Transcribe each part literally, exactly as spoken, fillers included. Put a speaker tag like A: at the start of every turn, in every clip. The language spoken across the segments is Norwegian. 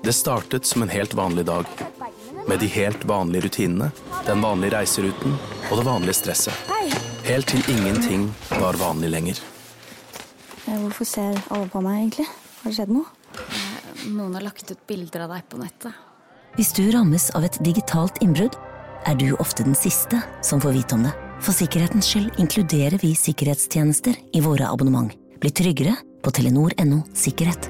A: Det startet som en helt vanlig dag, med de helt vanlige rutinene, den vanlige reiseruten og det vanlige stresset. Helt til ingenting var vanlig lenger.
B: Hvorfor ser alle på meg egentlig? Har det skjedd noe?
C: Noen har lagt ut bilder av deg på nettet.
D: Hvis du rammes av et digitalt innbrudd, er du ofte den siste som får vite om det. For sikkerhetens skyld inkluderer vi sikkerhetstjenester i våre abonnement. Bli tryggere på telenor punktum no sikkerhet.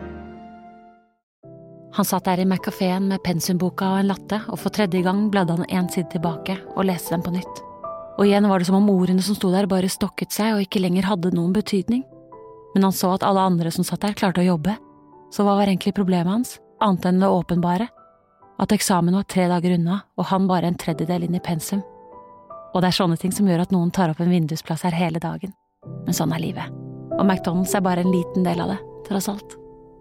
E: Han satt der i McCaféen med pensumboka og en latte, og for tredje gang bladde han en side tilbake og leste den på nytt. Og igjen var det som om ordene som stod der bare stokket seg og ikke lenger hadde noen betydning. Men han så at alle andre som satt der klarte å jobbe. Så hva var egentlig problemet hans, annet enn det åpenbare? At eksamen var tre dager unna, og han bare en tredjedel inn i pensum. Og det er sånne ting som gjør at noen tar opp en vindusplass her hele dagen. Men sånn er livet. Og McDonald's er bare en liten del av det, tross alt.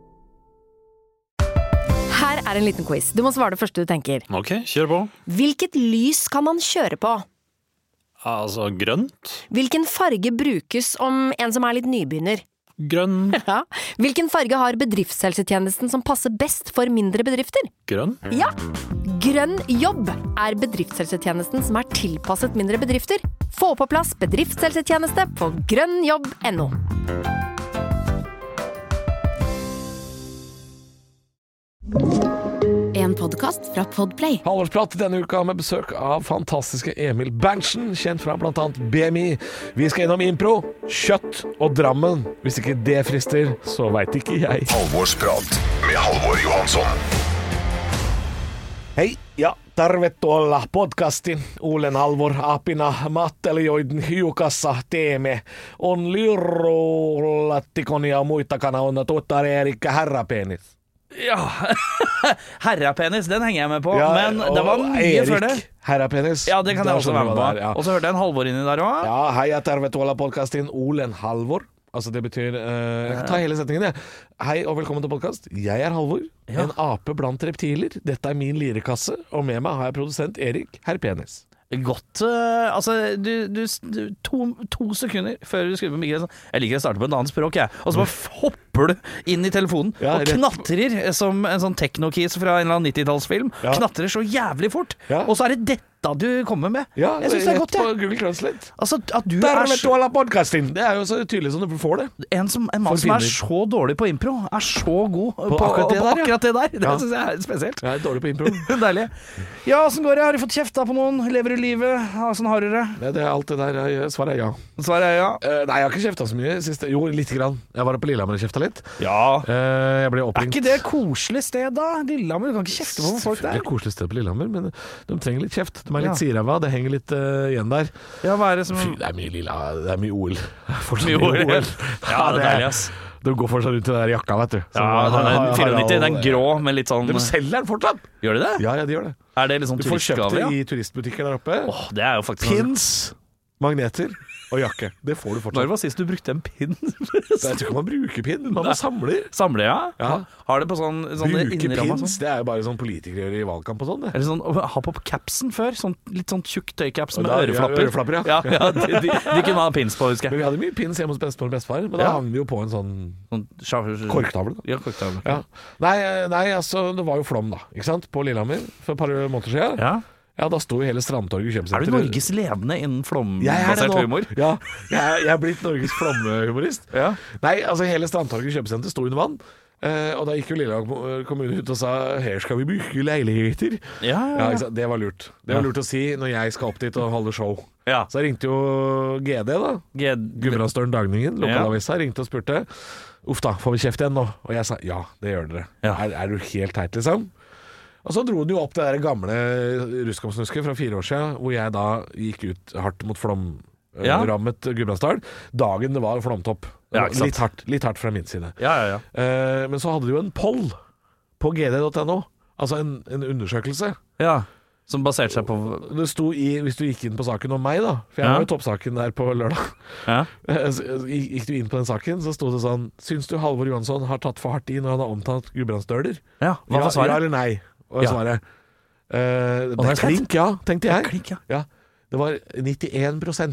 F: Her er en liten quiz. Du må svare det første du tenker.
G: Ok, kjør på.
F: Hvilket lys kan man kjøre på?
G: Altså, grønt?
F: Hvilken farge brukes om en som er litt nybegynner?
G: Grønn.
F: Ja. Hvilken farge har bedriftshelsetjenesten som passer best for mindre bedrifter?
G: Grønn?
F: Ja. Grønn jobb er bedriftshelsetjenesten som er tilpasset mindre bedrifter. Få på plass bedriftshelsetjeneste på grønn jobb punktum no.
C: En podcast fra Podplay.
H: Halvorsprat denne uka med besøk av fantastiske Emil Berntsen, kjent fra blant annet B M I. Vi skal innom impro, kjøtt og Drammen. Hvis ikke det frister, så vet ikke jeg.
I: Halvorsprat med Halvor Johansson.
H: Hei, ja, tervetuloa podcastin. Olen Halvor apina mattelijoiden hiukassa teemme on lyrollattikon ja muitakana on tuottari Erikka Herrapenis.
J: Ja, Herrapenis, den henger jeg med på,
H: ja,
J: men det var mye
H: Erik,
J: før det.
H: Herrapenis.
J: Ja, det kan jeg også være med på.
H: Der, ja.
J: Og så hørte jeg en Halvor inni der også.
H: Ja, hei, jeg tervetuloa podcastin Olen Halvor. Altså det betyr, uh, jeg kan ta hele setningen jeg. Hei og velkommen til podcast. Jeg er Halvor, ja. En ape blant reptiler. Dette er min lirekasse, og med meg har jeg produsent Erik Herpenis.
J: Godt, uh, altså du, du, du to, to sekunder før du skriver på mikrofonen. Jeg liker å starte på et annet språk, jeg. Og så bare hopper du inn i telefonen ja, og knatrer som en sånn techno-keys fra en eller annen nittitallsfilm. Ja. Knatrer så jævlig fort. Ja. Og så er det dette du kommer med.
H: Ja,
J: jeg synes det er godt,
H: ja. På Google Translate.
J: Altså, at du
H: Der
J: er
H: så... podcasting. Det er jo så tydelig som du får det.
J: En, som, en mann som er så dårlig på impro, er så god på,
H: på akkurat det der.
J: På akkurat det, der. det
H: ja.
J: synes jeg er spesielt.
H: Jeg er dårlig på impro.
J: Deilig. Ja, hvordan går det? Har du fått kjefta på noen? Lever du livet? Hvordan har du det?
H: Ja, det er alt det der. Svaret er ja.
J: Svaret er ja.
H: Uh, nei, jeg har ikke kjefta så mye siste. Jo, litt grann. Jeg var på Lillehammer og kjefta litt.
J: Ja.
H: Uh, jeg ble oppringt.
J: Er ikke det et koselig sted da? Lillehammer, du kan ikke kjefte på folk der.
H: Det er et koselig sted på Lillehammer, men de trenger litt kjeft. De er litt ja. Sirava. Det henger litt uh, igjen der.
J: Ja, hva er det som...
H: Fy, det er mye lilla, det er mye O L.
J: Fortsatt mye O L. Ja, det er deilig, ass.
H: De går fortsatt rundt i den der jakka, vet du.
J: Så ja, den er fireognitti, den grå med litt sånn...
H: De selger den fortsatt.
J: Gjør de det?
H: Ja, ja, de gjør det.
J: Er det litt sånn turistgave?
H: Du får kjøpt det i turistbutikker der oppe.
J: Åh, det er jo faktisk...
H: Pins, magneter og jakke. Det får du fortsatt.
J: Når var sist du brukte en pinn?
H: Jeg tror ikke man bruker pinn, man må samle.
J: Samle, ja?
H: Ja.
J: Har det på sånn... sånn
H: bruke pins, sånn. Det er jo bare sånn politikere gjør i valgkamp og sånn. Det.
J: Eller sånn, ha på capsen før, sånn, litt sånn tjukk tøycaps med
H: da,
J: øreflapper.
H: Ja, øreflapper, ja.
J: Ja, ja de, de, de kunne ha pins på, husker jeg.
H: Men vi hadde mye pins hjemme hos bestemor og bestefar, men da ja. Hang vi jo på en sånn, sånn korktavle. Da.
J: Ja, korktavle.
H: Ja. Nei, nei, altså, det var jo flom da, ikke sant? På Lillehammer for et par måneder siden. Ja. Ja, da sto jo hele Strandtorget kjøpesenter.
J: Er du Norges ledende innen flombasert humor?
H: Ja, jeg, jeg er blitt Norges flommehumorist. Ja. Nei, altså hele Strandtorget kjøpesenter sto under vann. Eh, og da gikk jo Lillehammer kommune ut og sa her skal vi bygge leiligheter. Ja, ja, ja. Det var lurt. Det var lurt å si når jeg skal opp dit og holde show. Ja. Så ringte jo G D da. Gudbrandsdølen Dagningen, lokalavisa, ringte og spurte uff da, får vi kjeft igjen nå? Og jeg sa ja, det gjør dere. Ja. Er, er du helt teit liksom? Og så dro den jo opp det der gamle Ruskomsnusket fra fire år siden, hvor jeg da gikk ut hardt mot flomrammet ja. Gudbrandsdal. Dagen det var flomtopp. Ja, litt, hardt, litt hardt fra min side. Ja, ja, ja. Eh, men så hadde de jo en poll på g d punktum n o, altså en, en undersøkelse.
J: Ja, som baserte seg på...
H: Det sto i, hvis du gikk inn på saken om meg da, for jeg ja. Var jo toppsaken der på lørdag. Ja. Gikk du inn på den saken, så sto det sånn, syns du Halvor Johansson har tatt for hardt i når han har omtalt Gudbrandsdøler?
J: Ja, hva var svaret?
H: Ja eller nei? Og ja. Svaret uh, det er klink, ja, tenkte jeg.
J: Klink, ja.
H: Ja, det var nittien prosent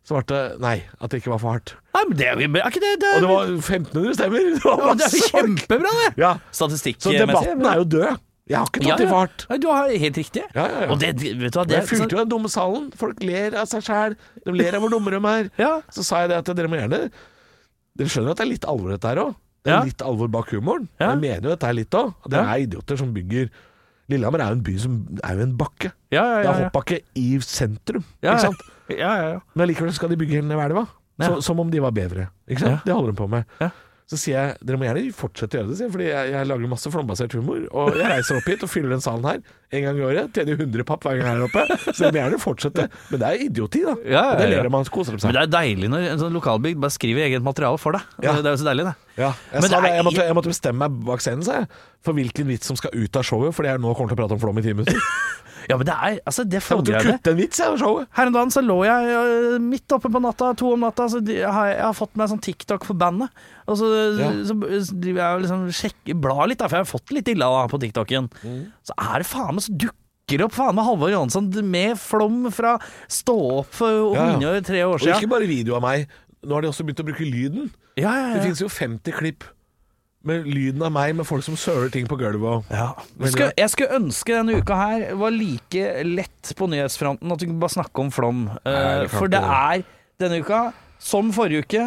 H: så var det nei, at det ikke var for hardt.
J: Nei, men det er, er ikke det, det er...
H: Og det var femten hundre stemmer. Det, var
J: ja, det er jo kjempebra, det.
H: Ja.
J: Statistikk.
H: Så debatten er jo død. Jeg har ikke tatt ja, ja. i for hardt.
J: Nei, du har helt riktig.
H: Ja, ja, ja.
J: Og det, vet du hva, det
H: jeg fylte jo den dumme salen. Folk ler av seg selv. De ler av hvor dumme de er. Ja. Så sa jeg det at dere må gjerne Dere skjønner at det er litt alvor dette her også. Det er ja. litt alvor bak humoren. Ja. Jeg mener jo dette er litt også. Og det er ja. idioter som bygger Lillehammer er jo en by som er jo en bakke. Ja, ja, ja, ja. Det er hoppbakke i sentrum,
J: ja,
H: ikke sant?
J: Ja, ja, ja.
H: Men likevel skal de bygge hele ned hvelva. Ja. Så, som om de var bedre, ikke sant? Ja. Det holder de på med. Ja. Så sier jeg, dere må gjerne fortsette å gjøre det, sier, fordi jeg, jeg lager masse flombasert humor, og jeg reiser opp hit og fyller den salen her en gang i året, tjener hundre papp hver gang her oppe, så dere må gjerne fortsette. Men det er idioti, da. Ja, ja, ja. Det ler man koser seg.
J: Men det er deilig når en sånn lokalbygd bare skriver eget materiale for deg. Ja. Det er jo så deilig, det.
H: Ja, jeg, sa det, jeg, måtte, jeg måtte bestemme meg bak scenen, sa jeg, for hvilken vits som skal ut av showet, fordi jeg nå kommer til å prate om flom i ti minutter.
J: Ja, men det er altså det
H: Jeg måtte kutte en vits, jeg, showet.
J: Her en dag så lå jeg uh, midt oppe på natta, to om natta, så jeg har, jeg har fått meg sånn TikTok for bandet. Og så, ja. så, så driver jeg og liksom sjekker, blar litt, da, for jeg har fått litt illa da, på TikToken. Mm. Så er det faen meg så dukker opp faen med Halvor Johansson med flom fra Stå opp for ja, ja. tre år siden.
H: Og ikke bare video av meg. Nå har de også begynt å bruke lyden.
J: Ja, ja, ja.
H: Det finnes jo femti klipp med lyden av meg, med folk som søler ting på gulvet.
J: Ja. Jeg, jeg skulle ønske denne uka her var like lett på nyhetsfronten at du kunne bare snakke om flom. Nei, det for det er denne uka, som forrige uke,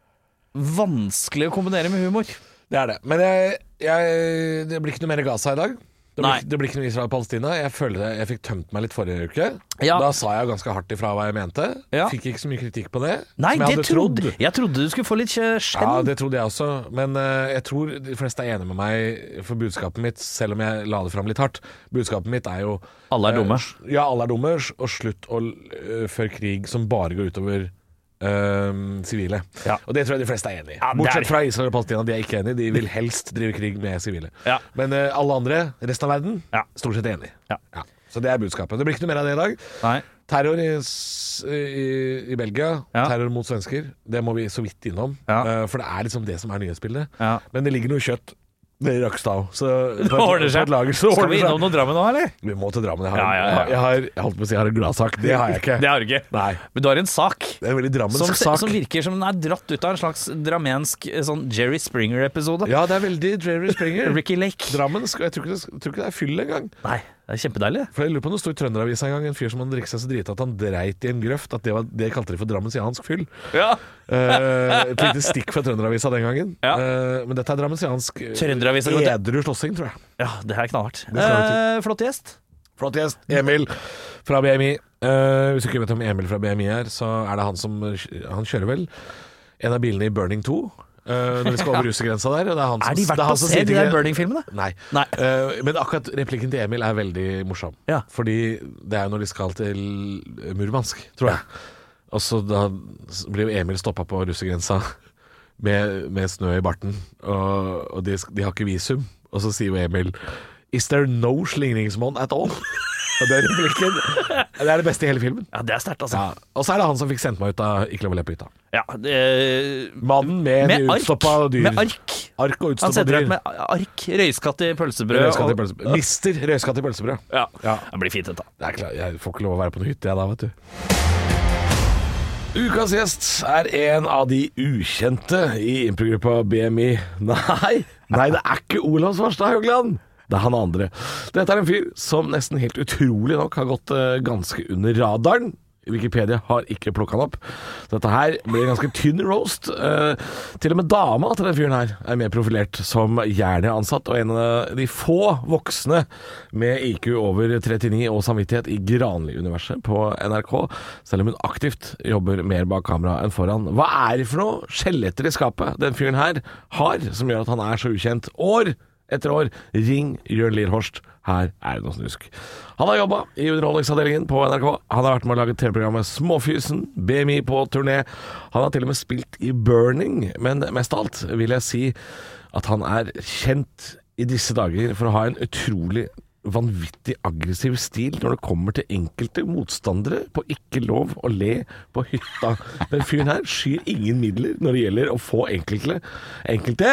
J: vanskelig å kombinere med humor.
H: Det er det. Men jeg, jeg, det blir ikke noe mer Gaza i dag. Det blir, det blir ikke noe Israel og Palestina. Jeg føler det, jeg fikk tømt meg litt forrige uke. Ja. Da sa jeg ganske hardt ifra hva jeg mente. Ja. Fikk ikke så mye kritikk på det.
J: Nei,
H: som jeg
J: det
H: hadde
J: trodde
H: trodd.
J: Jeg trodde du skulle få litt skjenn.
H: Ja, det trodde jeg også. Men uh, jeg tror de fleste er enige med meg for budskapet mitt, selv om jeg la det fram litt hardt. Budskapet mitt er jo
J: alle er dumme.
H: Uh, ja, alle er dumme, og slutt å uh, føre krig som bare går utover sivile. Uh, ja. Og det tror jeg de fleste er enig i. Ja, bortsett fra Israel og Palestina, de er ikke enige. De vil helst drive krig med sivile. Ja. Men uh, alle andre, resten av verden, ja. stort sett enig. Ja. Ja. Så det er budskapet. Det blir ikke noe mer av det i dag. Nei. Terror i, i, i Belgia, ja. terror mot svensker, det må vi så vidt innom. Ja. Uh, for det er liksom det som er nyhetsbildet. Ja. Men det ligger noe kjøtt det i Rakstad. Så
J: det ordner seg. Lager, så Skal vi innom noe Drammen nå, eller?
H: Vi må til Drammen. Jeg har, ja, ja, ja. Jeg har, jeg holdt på å si jeg har en gladsak. Det har jeg ikke.
J: Det har du ikke.
H: Nei.
J: Men du har en sak.
H: Det er en veldig drammensk
J: som,
H: sak.
J: Som virker som den er dratt ut av en slags dramensk sånn Jerry Springer-episode.
H: Ja, det er veldig Jerry Springer.
J: Ricky Lake.
H: Drammen, jeg tror ikke det, jeg tror ikke det er fyll engang.
J: Nei. Det er kjempedeilig.
H: For jeg lurer på om det stod i Trønderavisa en gang en fyr som hadde drikket seg så drita at han dreit i en grøft, at det, var, det kalte de for drammensiansk fyll. Ja. uh, et lite stikk fra Trønderavisa den gangen. Ja. Uh, men dette er drammensiansk uh, edru slåssing, tror jeg.
J: Ja, det er knallhardt. Uh, flott gjest.
H: Flott gjest. Emil fra B M I. Uh, hvis du ikke vet om Emil fra B M I er, så er det han som Han kjører vel en av bilene i Burning to. Uh, når vi skal over russegrensa der, og det er han som,
J: er de verdt å se de der Burning-filmene?
H: Nei, Nei. Uh, men akkurat replikken til Emil er veldig morsom. Ja. Fordi det er jo når de skal til Murmansk, tror jeg. Og så da blir jo Emil stoppa på russegrensa med, med snø i barten, og, og de, de har ikke visum. Og så sier jo Emil Is there no slingringsmonn at all? Og det er replikken. Det er det beste i hele filmen.
J: Ja, det er sterkt, altså. Ja.
H: Og så er det han som fikk sendt meg ut av Ikke lov å le på hytta.
J: Ja, det...
H: Mannen med, med utstoppa dyr.
J: Med ark.
H: Ark og utstoppa dyr.
J: Han setter deg med ark, røyskatt i pølsebrød.
H: Røyskatt i pølsebrød. Og... Mister røyskatt i pølsebrød.
J: Ja. ja, det blir fint dette.
H: Det er klart, jeg får ikke lov å være på noe hytte jeg da, vet du. Ukas gjest er en av de ukjente i improgruppa B M I. Nei, nei, det er ikke Olav Svarstad Haugland. Det er han andre. Dette er en fyr som nesten helt utrolig nok har gått uh, ganske under radaren. Wikipedia har ikke plukket han opp. Dette her blir en ganske tynn roast. Uh, til og med dama til den fyren her er mer profilert som gjerne ansatt, og en av de få voksne med I Q over trettini og samvittighet i Granli-universet på N R K, selv om hun aktivt jobber mer bak kamera enn foran. Hva er det for noe skjeletter i skapet den fyren her har, som gjør at han er så ukjent år etter år? Ring Jørn Lier Horst. Her er det noe snusk. Han har jobbet i underholdningsavdelingen på N R K. Han har vært med å lage T V-programmet Småfysen, B M I på turné. Han har til og med spilt i Burning, men mest av alt vil jeg si at han er kjent i disse dager for å ha en utrolig vanvittig aggressiv stil når det kommer til enkelte motstandere på Ikke lov å le på hytta. Men fyren her skyr ingen midler når det gjelder å få enkelte enkelte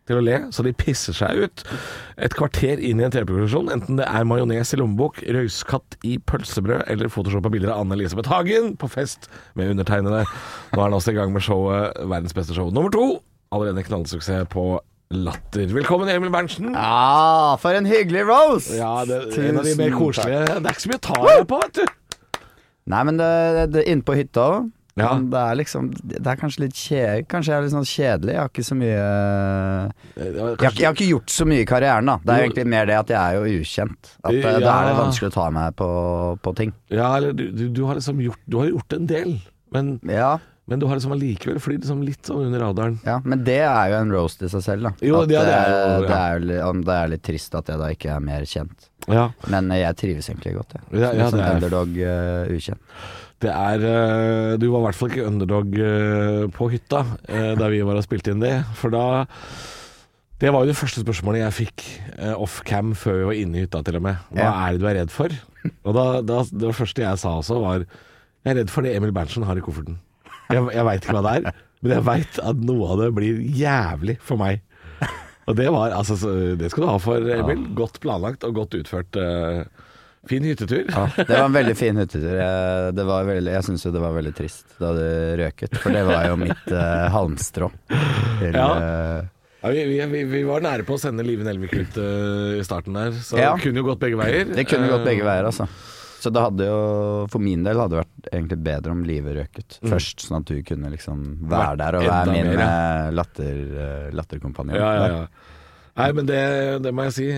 H: til å le, så de pisser seg ut et kvarter inn i en T V-produksjon, enten det er majones i lommebok, røyskatt i pølsebrød eller Photoshop av bilder av Anne-Elisabeth Hagen på fest med undertegnede. Nå er han også i gang med showet Verdens beste show nummer to. Allerede en knallsuksess på Latter. Velkommen, Emil Berntsen.
K: Ja, for en hyggelig roast.
H: Ja, det er en av de mer koselige. Det er ikke så mye å ta deg på, vet du.
K: Nei, men det, det er inne på hytta også.
H: Ja.
K: Det er liksom Det er kanskje litt kjedelig. Kanskje jeg er litt sånn kjedelig. Jeg har ikke så mye jeg har, jeg har ikke gjort så mye i karrieren, da. Det er egentlig mer det at jeg er jo ukjent. At ja. Da er det vanskelig å ta meg på, på ting.
H: Ja, eller du, du, du har liksom gjort Du har gjort en del, men
K: ja.
H: Men du har liksom allikevel flydd liksom litt sånn under radaren.
K: Ja, men det er jo en roast i seg selv, da.
H: Jo,
K: at,
H: ja, det, er jo, ja.
K: det, er jo, det er litt trist at jeg da ikke er mer kjent.
H: Ja.
K: Men jeg trives egentlig godt, jeg.
H: Ja, ja,
K: som
H: det er
K: underdog uh, ukjent.
H: Det er uh, Du var i hvert fall ikke underdog uh, på hytta uh, da vi var og spilte inn det. For da Det var jo det første spørsmålet jeg fikk uh, off-cam før vi var inne i hytta til og med. Hva ja. er det du er redd for? Og da, da, det første jeg sa også var jeg er redd for det Emil Berntsen har i kofferten. Jeg, jeg veit ikke hva det er, men jeg veit at noe av det blir jævlig for meg. Og det var altså det skal du ha for, Emil. Ja. Godt planlagt og godt utført. Uh, fin hyttetur. Ja,
K: det var en veldig fin hyttetur. Jeg, det var veldig, jeg syns jo det var veldig trist da det røket, for det var jo mitt uh, halmstrå. Til,
H: ja.
K: uh,
H: Ja, vi, vi, vi var nære på å sende Live Nelvik ut uh, i starten der, så ja. det kunne jo gått begge veier.
K: Det kunne gått begge veier, altså. Så det hadde jo, for min del hadde det vært egentlig bedre om livet røket mm. først, sånn at du kunne liksom være der og være min mer, latter, latterkompanjong.
H: Ja, ja, ja. Nei, men det, det må jeg si,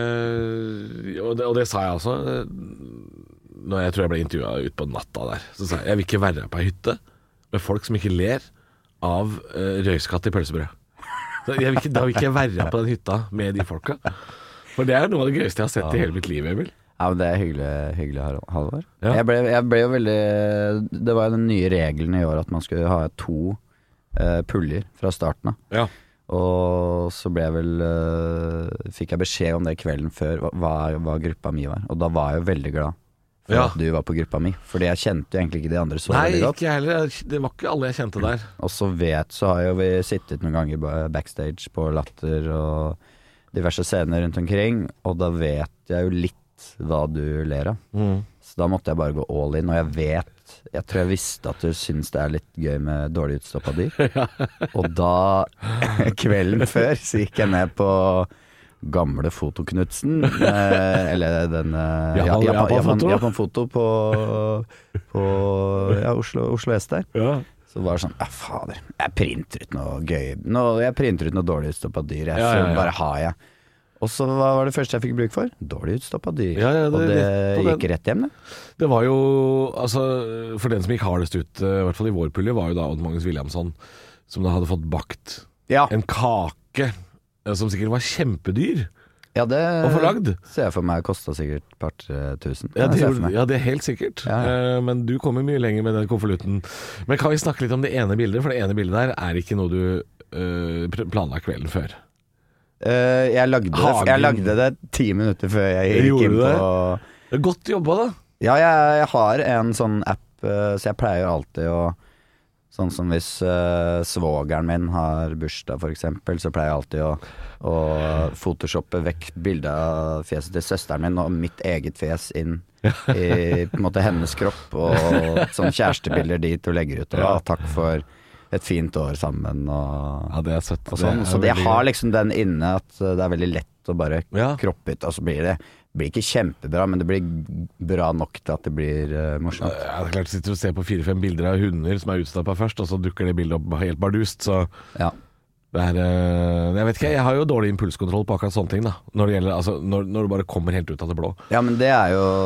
H: eh, og, det, og det sa jeg også, når jeg tror jeg ble intervjuet ut på natta der, så sa jeg, jeg vil ikke være på en hytte med folk som ikke ler av eh, røyskatt i pølsebrød. Så jeg vil ikke, da vil ikke jeg være på den hytta med de folka. For det er noe av det gøyeste jeg har sett ja. i hele mitt liv, Emil.
K: Ja, men det er hyggelig, hyggelig Halvor. Ja. Jeg, ble, jeg ble jo veldig Det var jo den nye regelen i år at man skulle ha to uh, puljer fra starten av.
H: Ja.
K: Og så ble jeg vel uh, fikk jeg beskjed om det kvelden før hva, hva gruppa mi var. Og da var jeg jo veldig glad for ja. at du var på gruppa mi. Fordi jeg kjente jo egentlig ikke de andre så veldig godt.
H: Nei, ikke heller. Det var ikke alle jeg kjente der.
K: Og så vet Så har jo vi sittet noen ganger backstage på Latter og diverse scener rundt omkring, og da vet jeg jo litt hva du ler av.
H: Mm.
K: Så da måtte jeg bare gå all in, og jeg vet Jeg tror jeg visste at du syns det er litt gøy med dårlig utstoppa dyr. Og da, kvelden før, så gikk jeg ned på gamle Fotoknutsen, eh, eller den eh, ja, Japan, Japan, Japan, Japan Foto på, på ja, Oslo, Oslo S der.
H: Ja.
K: Så var det sånn, ja fader, jeg printer ut noe gøy nå, Jeg printer ut noe dårlig utstoppa dyr, jeg,
H: ja, ja, ja.
K: så bare har jeg. Og så hva var det første jeg fikk bruk for? Dårlig utstoppa dyr.
H: Ja, ja, det,
K: og det gikk rett hjem, det.
H: Det var jo, altså, for den som gikk hardest ut, i hvert fall i vår pulje, var jo da Odd Magnus Williamson, som da hadde fått bakt
K: ja.
H: en kake, som sikkert var kjempedyr.
K: Ja, det
H: å få lagd.
K: Ser jeg for meg kostet sikkert et par tusen.
H: Ja, det, ja, det er helt sikkert. Ja, ja. Uh, men du kommer mye lenger med den konvolutten. Men kan vi snakke litt om det ene bildet? For det ene bildet der er ikke noe du uh, planla kvelden før.
K: Uh, jeg, lagde det, jeg lagde det ti minutter før jeg gikk
H: Gjorde
K: inn på
H: det? Godt jobba, da.
K: Ja, jeg, jeg har en sånn app, uh, så jeg pleier alltid å sånn som hvis uh, svogeren min har bursdag for eksempel, så pleier jeg alltid å, å photoshoppe vekk bildet av fjeset til søsteren min og mitt eget fjes inn i på en måte hennes kropp, og sånn kjærestebilder dit og legger ut og ja, takk for et fint år sammen og,
H: ja, det er søtt.
K: Og sånn.
H: Det er
K: så det
H: veldig...
K: har liksom den inne at det er veldig lett å bare
H: ja.
K: kroppe ut, og så blir det blir ikke kjempebra, men det blir bra nok til at det blir uh, morsomt.
H: Ja, det er klart, du sitter og ser på fire-fem bilder av hunder som er utstappet først, og så dukker det bildet opp helt bardust, så
K: ja.
H: det er, uh, jeg vet ikke, jeg har jo dårlig impulskontroll på akkurat sånne ting da, når det gjelder, altså, når, når det bare kommer helt ut av det blå.
K: Ja, men det er jo,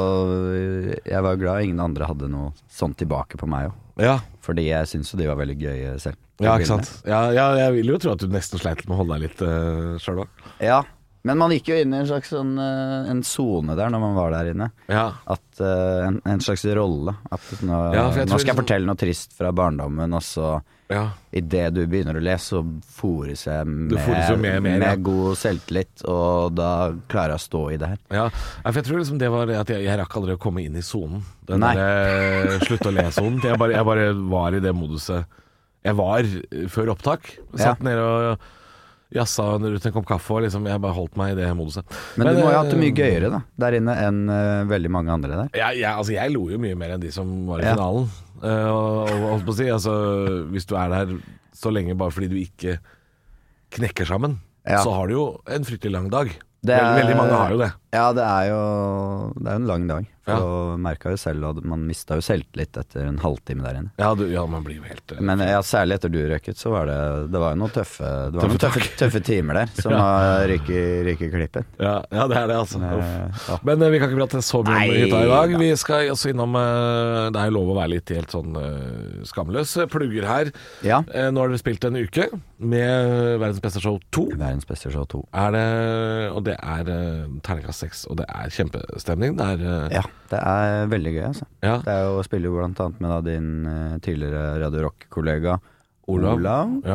K: jeg var glad ingen andre hadde noe sånt tilbake på meg jo.
H: Ja.
K: Fordi jeg synes jo de var veldig gøye selv.
H: Ja, ikke sant? Ja, ja, jeg vil jo tro at du nesten sleit med å holde deg litt uh, selv også.
K: Ja, men man gikk jo inn i en slags sånn, uh, en zone der når man var der inne.
H: Ja.
K: At, uh, en, en slags rolle. At nå,
H: ja,
K: nå skal jeg
H: liksom...
K: fortelle noe trist fra barndommen, og så
H: ja.
K: i det du begynner å lese, så fores jeg med,
H: med, med
K: ja.
H: ja.
K: god selvtillit, og da klarer jeg å stå i det her.
H: Ja, for jeg tror liksom det var at jeg, jeg rakk aldri å komme inn i zonen. Den der slutt å le-zonen. Jeg, jeg bare var i det moduset jeg var før opptak. Satt
K: ja.
H: nede og jassa rundt en kopp kaffe, og liksom, jeg bare holdt meg i det moduset.
K: Men, Men du må jo ha hatt det mye gøyere da, der inne enn uh, veldig mange andre der.
H: Ja, ja, altså jeg lo jo mye mer enn de som var i ja. finalen. Uh, og, og holdt på å si, altså, hvis du er der så lenge bare fordi du ikke knekker sammen, ja. så har du jo en fryktelig lang dag. Det er, veldig, veldig mange har jo det.
K: Ja, det er jo det er en lang dag. For ja. å merke jo selv, og man mistet jo selvtillit etter en halvtime der inne.
H: Ja, du, ja man blir jo helt... Uh,
K: Men ja, særlig etter du røkket, så var det Det var jo noen tøffe Det var noen tøffe, tøffe timer der, som ja. har ryket klippen.
H: Ja, ja, det er det altså. Men, ja. Men uh, vi kan ikke prate så mye om hytta i dag. Vi skal også innom uh, det er jo lov å være litt helt sånn uh, skamløs. Plugger her.
K: Ja.
H: Uh, nå har dere spilt en uke med Verdens beste show to.
K: Verdens beste show to.
H: Er det Og det er uh, terningkast seks, og det er kjempestemning. Det er uh,
K: Ja, det er veldig gøy, altså.
H: Ja.
K: Det er jo å spille jo blant annet med da, din uh, tidligere Radio Rock-kollega
H: Olav,
K: Olav
H: ja.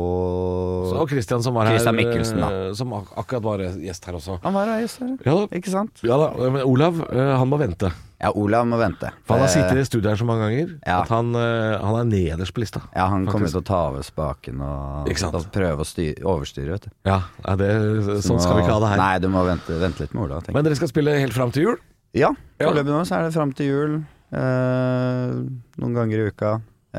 K: og
H: Så, og Christian som var
K: Christian
H: her
K: Mikkelsen, da.
H: Som ak akkurat var gjest her også.
K: Han var gjest her,
H: ja,
K: ikke sant?
H: Ja da, men Olav, uh, han må vente.
K: Ja, Olav må vente.
H: For han har sittet i studiet her så mange ganger ja. at han, uh, han er nederst på lista.
K: Ja, han faktisk. Kommer til å ta over spaken og, og prøve å styre, overstyre, vet du.
H: Ja, ja det, sånn skal vi ikke ha det her.
K: Nei, du må vente, vente litt med Olav.
H: Men dere skal spille helt frem til jul?
K: Ja, foreløpig nå så er det frem til jul. Eh, noen ganger i uka.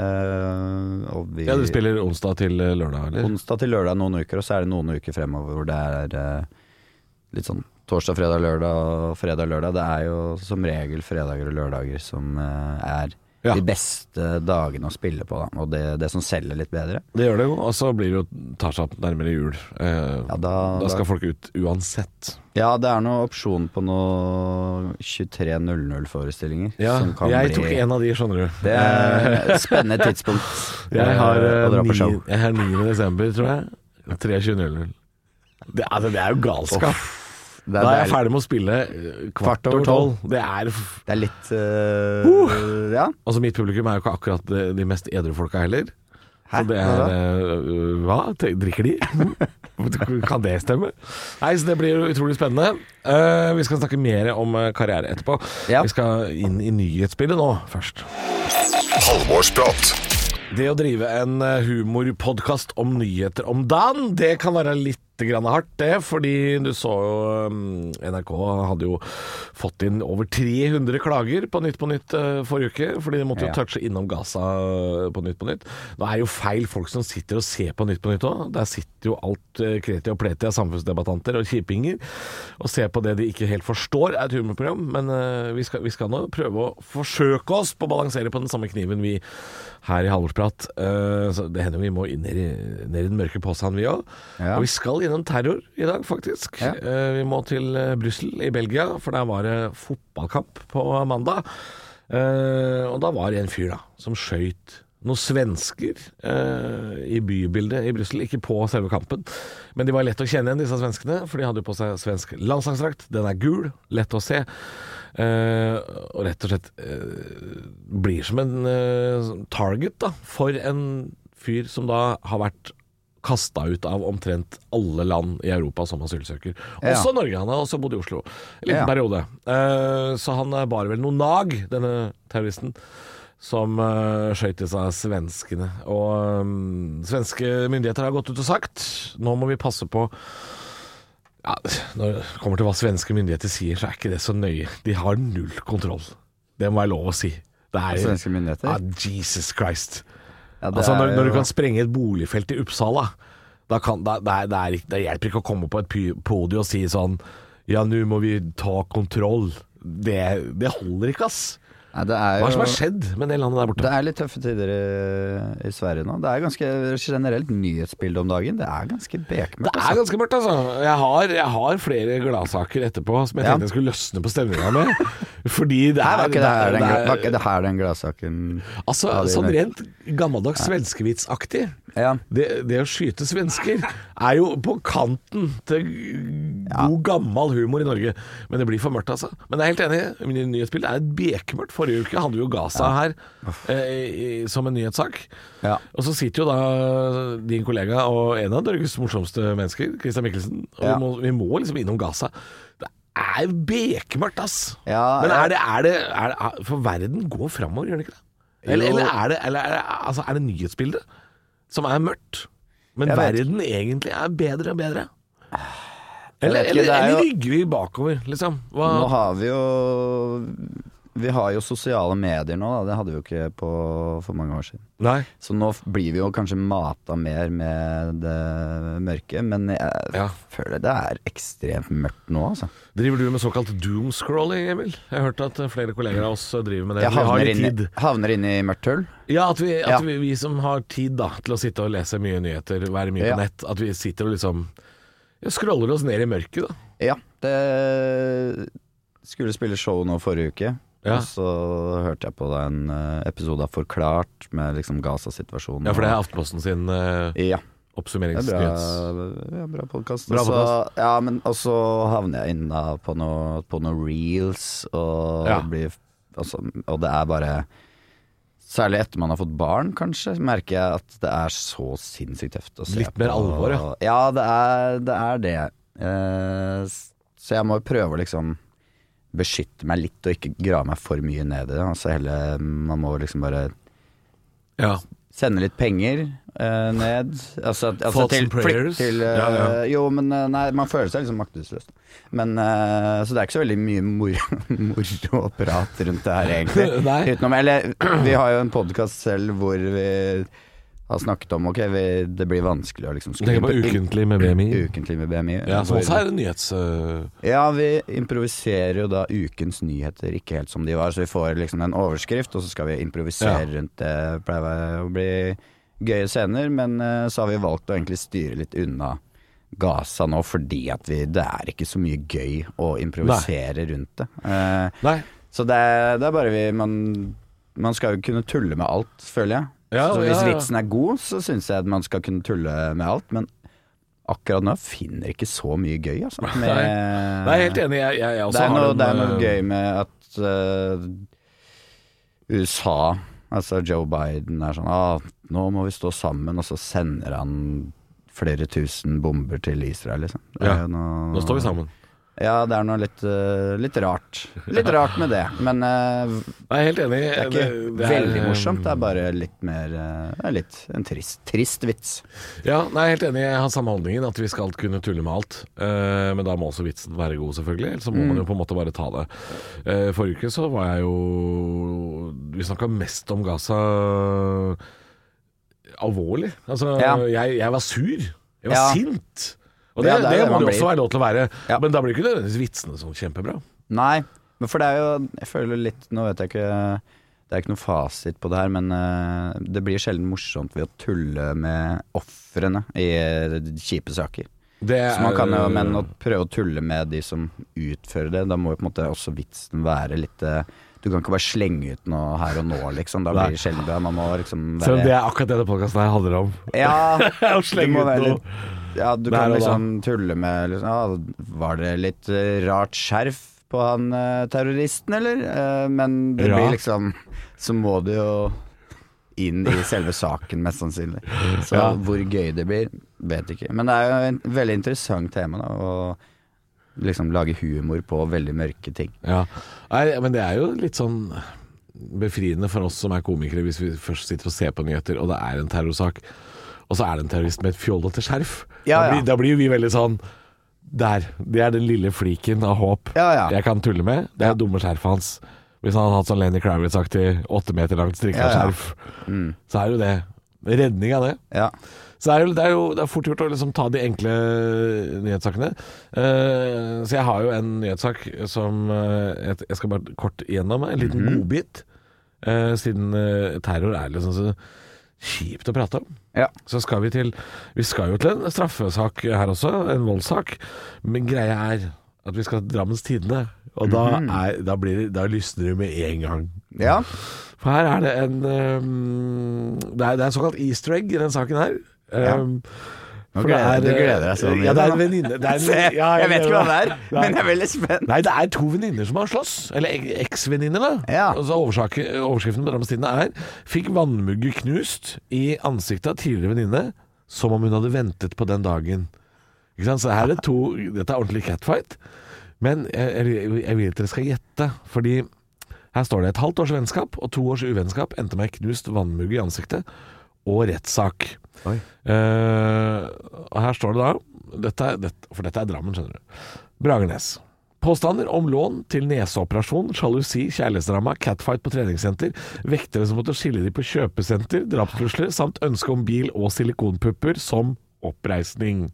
K: Eh, og vi,
H: ja, du spiller onsdag til lørdag, eller?
K: Onsdag til lørdag noen uker, og så er det noen uker fremover hvor det er eh, litt sånn torsdag, fredag, lørdag og fredag, lørdag. Det er jo som regel fredager og lørdager som eh, er ja. de beste dagene å spille på, da. Og det, det som selger litt bedre.
H: Det gjør det jo, og så blir det jo tar seg opp nærmere jul. Eh, ja, da, da skal da, folk ut uansett.
K: Ja, det er noe opsjon på noe tjuetre null null-forestillinger.
H: Ja,
K: som kan
H: jeg
K: bli,
H: tok en av de, skjønner du.
K: Det er et spennende tidspunkt.
H: jeg har niende desember, tror jeg. tjuetre null null. Det, altså, det er jo galskap. Oh. Er, da er jeg ferdig med å spille kvart, kvart over tolv. Det er,
K: det er litt uh, uh. Ja.
H: Altså mitt publikum er jo ikke akkurat de, de mest edru folka heller. Hæ? Så det er uh, Hva? Drikker de? Kan det stemme? Nei, så det blir jo utrolig spennende. uh, Vi skal snakke mer om karriere etterpå. ja. Vi skal inn i nyhetsbildet nå først.
I: Halvorsprat.
H: Det å drive en humorpodcast om nyheter om dagen, det kan være litt grann hardt det, fordi du så jo N R K hadde jo fått inn over tre hundre klager på Nytt på Nytt forrige uke, fordi de måtte jo ja. touche innom Gaza på Nytt på Nytt. Nå er det jo feil folk som sitter og ser på Nytt på Nytt også. Der sitter jo alt kreti og pleti av samfunnsdebattanter og kjipinger og ser på det de ikke helt forstår er et humorprogram, men vi skal, vi skal nå prøve å forsøke oss på å balansere på den samme kniven vi her i Halvorsprat. Så det hender vi må inn ned i, ned i den mørke posen vi også. Ja. Og vi skal innom terror i dag, faktisk. Ja. Vi må til Brussel i Belgia, for der var det fotballkamp på mandag. Og da var det en fyr da, som skjøt noen svensker i bybildet i Brussel, ikke på selve kampen. Men de var lett å kjenne igjen, disse svenskene, for de hadde jo på seg svensk landslagsdrakt. Den er gul, lett å se. Uh, og rett og slett uh, blir som en uh, target da, for en fyr som da har vært kastet ut av omtrent alle land i Europa som asylsøker. Ja. Også Norge, han har også bodd i Oslo en liten ja. periode. Uh, så han bar vel noen nag, denne terroristen, som uh, skjøt i seg svenskene. Og um, svenske myndigheter har gått ut og sagt, nå må vi passe på. Ja, når det kommer til hva svenske myndigheter sier, så er ikke det så nøye. De har null kontroll. Det må være lov å si. Det er
K: svenske myndigheter?
H: Ja, Jesus Christ. Ja, altså, når, når du kan sprenge et boligfelt i Uppsala, da, kan, da, det, er, det, er, det hjelper ikke å komme på et podium og si sånn, ja, nå må vi ta kontroll. Det, det holder ikke, ass.
K: Nei, det er jo,
H: hva er det som har skjedd med det landet der borte?
K: Det er litt tøffe tider i, i Sverige nå. Det er ganske generelt nyhetsbilde om dagen. Det er ganske bekmørkt.
H: Det er ganske mørkt, altså. Jeg har, jeg har flere gladsaker etterpå som jeg ja. tenkte jeg skulle løsne på stemninga med. Fordi det er...
K: Var ikke det her den, det er, var ikke det her den gladsaken...
H: Altså, sånn rent gammeldags svenskevitsaktig. Ja. Det, det å skyte svensker er jo på kanten til ja. god gammel humor i Norge. Men det blir for mørkt, altså. Men jeg er helt enig. Nyhetsbildet er et bekmørkt. Forrige uke hadde vi jo Gaza ja. her eh, i, som en nyhetssak. Ja. Og så sitter jo da din kollega og en av Norges morsomste mennesker, Christian Mikkelsen, og ja. vi, må, vi må liksom innom Gaza. Det er bekmørkt, ass. Ja, Men er det, er det, er det For verden går fremover, gjør den ikke det? Eller, eller, er det, eller er det, altså, er det nyhetsbildet som er mørkt? Men verden egentlig er bedre og bedre. Eller, eller, eller rygger vi bakover, liksom? Hva?
K: Nå har vi jo Vi har jo sosiale medier nå, da. Det hadde vi jo ikke på for mange år siden.
H: Nei.
K: Så nå blir vi jo kanskje mata mer med det mørke, men jeg ja. føler det er ekstremt mørkt nå, altså.
H: Driver du med såkalt doomscrolling, Emil? Jeg har hørt at flere kolleger av oss driver med det.
K: Jeg havner inn, i, havner inn i mørkt hull.
H: Ja, at, vi, at ja. Vi, vi som har tid da til å sitte og lese mye nyheter, være mye ja. på nett, at vi sitter og liksom ja, scroller oss ned i mørket, da.
K: Ja, det skulle spille show nå forrige uke. Ja. Og så hørte jeg på da en episode av Forklart med liksom Gaza-situasjonen.
H: Ja, for det er Aftenposten sin uh, ja. oppsummeringsnyhets.
K: Ja, bra podcast. Bra podcast. Ja, men og så havner jeg inn da på noe, på noe reels, og, ja. blir, altså, og det er bare særlig etter man har fått barn, kanskje, merker jeg at det er så sinnssykt tøft å se.
H: Litt mer alvor, ja.
K: Ja, det er det. Er det. Eh, så jeg må prøve å liksom beskytte meg litt og ikke grave meg for mye ned i det. Altså hele, man må liksom bare
H: ja.
K: sende litt penger eh, ned. Altså, altså
H: Thoughts and prayers.
K: Til, eh, ja, ja. Jo, men nei, man føler seg liksom maktesløs. Men eh, så det er ikke så veldig mye moro, moro og prat rundt det her egentlig. Utenom, eller vi har jo en podcast selv hvor vi har snakket om, ok, vi, det blir vanskelig å liksom
H: Tenker på ukentlig med B M I.
K: Ukentlig med B M I.
H: Ja, så også er det nyhets... Uh...
K: Ja, vi improviserer jo da ukens nyheter, ikke helt som de var, så vi får liksom en overskrift, og så skal vi improvisere ja. rundt det. Det pleier å bli gøye scener, men uh, så har vi valgt å egentlig styre litt unna Gaza nå, fordi at vi, det er ikke så mye gøy å improvisere Nei. rundt det. Uh,
H: Nei.
K: Så det, det er bare vi, man, man skal jo kunne tulle med alt, føler jeg.
H: Ja,
K: så hvis
H: ja, ja.
K: vitsen er god, så synes jeg at man skal kunne tulle med alt, men akkurat nå finner jeg ikke så mye gøy, altså. Med,
H: Nei, jeg er helt enig. Jeg, jeg, jeg også
K: det, er noe,
H: har en,
K: det er noe gøy med at uh, U S A, altså Joe Biden er sånn, ah, nå må vi stå sammen, og så sender han flere tusen bomber til Israel, liksom.
H: Ja,
K: noe,
H: nå står vi sammen.
K: Ja, det er noe litt, uh, litt rart. Litt rart med det, men uh,
H: jeg er helt enig.
K: Det er ikke det, det er, veldig morsomt, det er bare litt mer uh, det er litt en trist, trist vits.
H: Ja, nei, jeg er helt enig. Jeg har samme holdningen at vi skal kunne tulle med alt, uh, men da må også vitsen være god, selvfølgelig. Ellers så må mm. man jo på en måte bare ta det. Uh, forrige uke så var jeg jo vi snakket mest om Gaza alvorlig. Altså, ja. jeg, jeg var sur. Jeg var ja. sint. Og det, ja, det, det, det må det også være lov til å være. Ja. Men da blir ikke nødvendigvis vitsene sånn kjempebra.
K: Nei, men for det er jo jeg føler litt, nå vet jeg ikke det er ikke noe fasit på det her, men uh, det blir sjelden morsomt ved å tulle med offrene i uh, kjipe saker. Det er, så man kan jo, men å prøve å tulle med de som utfører det, da må jo på en måte også vitsen være litt uh, du kan ikke bare slenge ut noe her og nå, liksom. Da blir det sjelden bra. Man må liksom være...
H: Så det er akkurat det podcasten her handler om.
K: Ja,
H: å slenge ut noe.
K: Litt, ja, du kan liksom tulle med liksom, ja, var det litt uh, rart skjerf på han uh, terroristen, eller? Uh, men det blir liksom så må du jo inn i selve saken, mest sannsynlig. Så ja. hvor gøy det blir, vet ikke. Men det er jo en veldig interessant tema, da, og liksom lage humor på veldig mørke ting.
H: Ja, Nei, men det er jo litt sånn befriende for oss som er komikere hvis vi først sitter og ser på nyheter, og det er en terrorsak, og så er det en terrorist med et fjollete skjerf.
K: Ja,
H: da, blir, da blir vi veldig sånn der, det er den lille fliken av håp
K: ja, ja.
H: jeg kan tulle med. Det er ja. dumme skjerfet hans. Hvis han hadde hatt sånn Lenny Kravitz-aktig åtte meter langt strikket ja, ja. skjerf, mm. så er jo det redning av det.
K: Ja.
H: Så det er, jo, det er jo det er fort gjort å liksom ta de enkle nyhetssakene. Uh, så jeg har jo en nyhetssak som uh, jeg, jeg skal bare kort igjennom. En liten mm-hmm. godbit. Uh, siden uh, terror er liksom så kjipt å prate om.
K: Ja.
H: Så skal vi til Vi skal jo til en straffesak her også, en voldssak. Men greia er at vi skal til Drammens Tidende. Og mm-hmm. da, er, da, blir, da lysner det med en gang.
K: Ja.
H: For her er det en um, det, er, det er en såkalt easter egg i den saken her.
K: Ja.
H: Um,
K: for det er, du gleder deg sånn.
H: Ja, det er en venninne.
K: Ja, jeg vet ikke hva det er, men jeg er veldig spent.
H: Nei, det er to venninner som har slåss. Eller eks-venninner, da.
K: Ja.
H: Og så overskriften på Drammens Tidende er: fikk vannmugge knust i ansiktet av tidligere venninne, som om hun hadde ventet på den dagen. Ikke sant? Så her er det to. Dette er ordentlig catfight. Men jeg, jeg, jeg vil at dere skal gjette, fordi her står det: et halvt års vennskap og to års uvennskap endte med knust vannmugge i ansiktet, og rettssak. Uh, og her står det da dette er, dette, for dette er Drammen, skjønner du. Bragernes. Påstander om lån til neseoperasjon, sjalusi, kjærlighetsdrama, catfight på treningssenter, vektere som måtte skille de på kjøpesenter, drapstrusler, samt ønske om bil og silikonpupper som oppreisning.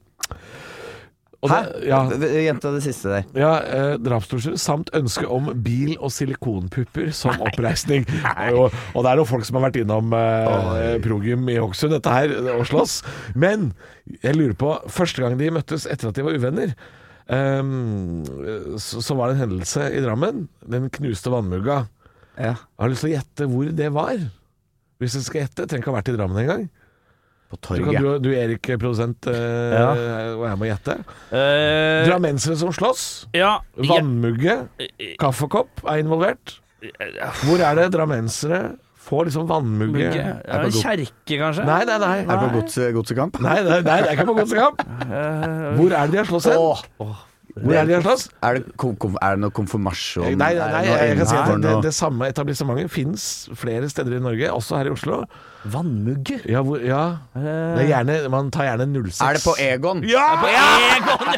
H: Og
K: Hæ?
H: det, ja,
K: Gjenta det siste der.
H: Ja, eh, drapstrusler samt ønske om bil og silikonpupper som oppreisning. og, og det er jo folk som har vært innom eh, Progym i Hokksund, dette her, og slåss. Men jeg lurer på, første gang de møttes etter at de var uvenner, Um, så, så var det en hendelse i Drammen. Den knuste vannmugga.
K: Ja.
H: Jeg har lyst til å gjette hvor det var. Hvis jeg skal gjette, jeg trenger ikke ha vært i Drammen en gang.
K: På torget.
H: Du, kan, du, du Erik, produsent, uh,
J: ja.
H: og jeg må gjette.
J: Uh,
H: Drammensere som slåss.
J: Ja.
H: Vannmugge. Kaffekopp er involvert. Hvor er det drammensere får liksom vannmugge?
J: Ja, kjerke, kanskje?
H: Nei, nei, nei.
K: Er det på gods, godsekamp?
H: Nei, nei, nei, det er ikke på godsekamp. Hvor er det de har slåss hen?
K: Oh.
H: Hvor er det de har slåss?
K: Er det, kom, kom, er det noe konfirmasjon?
H: Nei, nei, nei jeg, jeg kan si at det, det,
K: noe...
H: det samme etablissementet finnes flere steder i Norge, også her i Oslo.
J: Vannmugge?
H: Ja, hvor, ja. Det er gjerne, man tar gjerne null seks.
K: Er det på Egon?
H: Ja!
J: På Egon,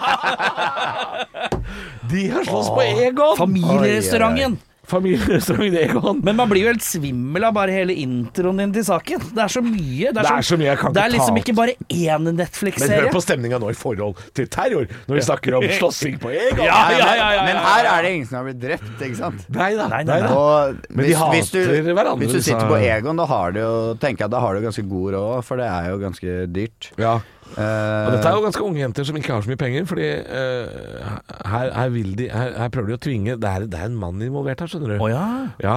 J: ja!
H: De har slåss på Egon!
J: Familierestauranten!
H: Familierestaurant Egon.
J: Men man blir jo helt svimmel av bare hele introen din til saken. Det er så mye. Det er,
H: det er
J: så,
H: så mye jeg kan
J: det er
H: ikke
J: liksom
H: ta
J: ikke bare én Netflix-serie.
H: Men hør på stemninga nå i forhold til terror, når vi snakker om slåssing på Egon.
J: Ja, ja, ja, ja,
K: men her er det ingen som har blitt drept, ikke sant?
H: Nei da. Nei, nei, nei.
K: Og
H: men
K: hvis,
H: de hater
K: hvis du,
H: hverandre.
K: Hvis du sitter på Egon, da har du jo, tenker jeg, da har du ganske god råd, for det er jo ganske dyrt.
H: Ja.
K: Uh,
H: og dette er jo ganske unge jenter som ikke har så mye penger, fordi uh, her, her vil de her, her prøver de å tvinge det er, det er en mann involvert her, skjønner du.
J: Oh, ja.
H: Ja,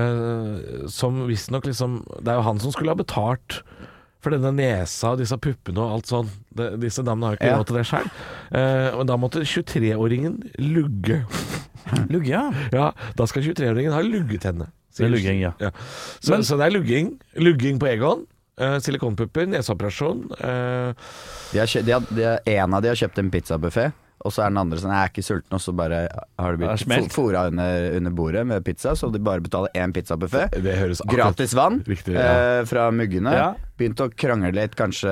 H: uh, som visstnok liksom det er jo han som skulle ha betalt for denne nesa og disse puppene og alt sånn. De, disse damene har jo ikke
K: ja.
H: råd til det selv. Uh, og da måtte tjuetre-åringen lugge.
J: Lugge, ja.
H: Ja, da skal tjuetre-åringen ha luggetenne.
J: Det er lugging, ja.
H: ja. Så, Men, så det er lugging. Lugging på Egon. Uh, silikonpupper, neseoperasjon. Uh,
K: de har, de har, de har, en av de har kjøpt en pizzabuffet, og så er den andre sånn, jeg er ikke sulten, og så bare har de blitt fôra under, under bordet med pizza, så de bare betaler én pizzabuffet. Gratis vann
H: riktig, ja.
K: uh, fra muggene.
J: Ja.
K: Begynt å krangle litt, kanskje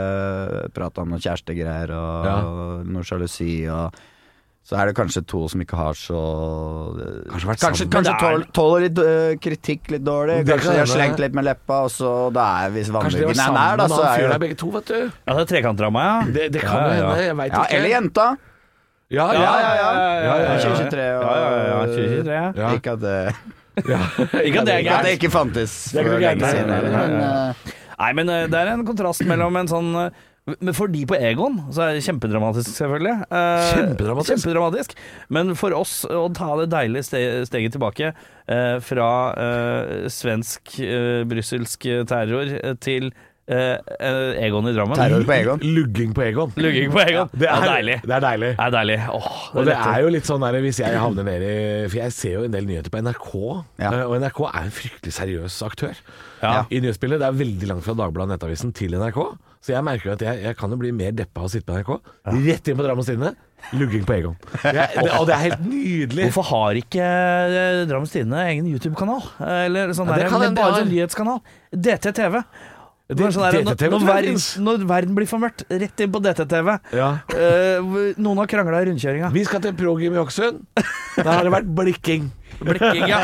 K: prate om noen kjærestegreier og,
H: ja.
K: og noe sjalusi og så er det kanskje to som ikke har så
H: Kanskje vært
K: Kanskje, kanskje tåler, tåler litt uh, kritikk litt dårlig. Kanskje de har slengt litt med leppa, og så da er hvis vannmuggen er nær, da, så er
H: jo begge to, vet du.
J: Ja, det er trekantdrama, ja.
H: Det, det kan jo
J: ja, ja,
H: hende, jeg vet
K: ja,
H: ikke.
K: Eller jenta.
H: Ja, ja, ja. ja, ja, ja
K: tjue tjuetre og
J: ja, ja, ja, tjue tjuetre, ja.
K: Ikke at det
J: ja. Ikke at det er
K: Ikke at det ikke fantes for lenge siden. Men, uh,
J: Nei, men uh, det er en kontrast mellom en sånn uh, Men for de på Egon så er det kjempedramatisk, selvfølgelig. Eh,
H: kjempedramatisk.
J: kjempedramatisk. Men for oss å ta det deilige ste steget tilbake eh, fra eh, svensk, eh, brysselsk terror til eh, Egon i Drammen.
K: Terror på Egon.
H: Lugging på Egon.
J: Lugging på Egon.
H: Ja, det, er,
J: det er deilig.
H: Det er deilig.
J: Det er deilig. Åh, det
H: og det er jo litt sånn der, hvis jeg havner nede i For jeg ser jo en del nyheter på N R K,
K: ja.
H: og N R K er en fryktelig seriøs aktør.
J: Ja.
H: I nyhetsbildet. Det er veldig langt fra Dagbladet Nettavisen til N R K. Så jeg merker jo at jeg, jeg kan jo bli mer deppa av å sitte på N R K. Ja. Rett inn på Drammens Tidende. Lugging på Egon. Jeg, det, og det er helt nydelig.
J: Hvorfor har ikke uh, Drammens Tidende egen YouTube-kanal? Eller sånn
H: ja,
J: der,
H: kan
J: men bare sånn nyhetskanal. D T T V. Det er sånn der, når, når, verden, når verden blir for mørkt, rett inn på D T T V.
H: Ja.
J: Uh, noen har krangla i rundkjøringa.
H: Vi skal til Progym i Hokksund. Der har det vært blikking.
J: Blikking, ja.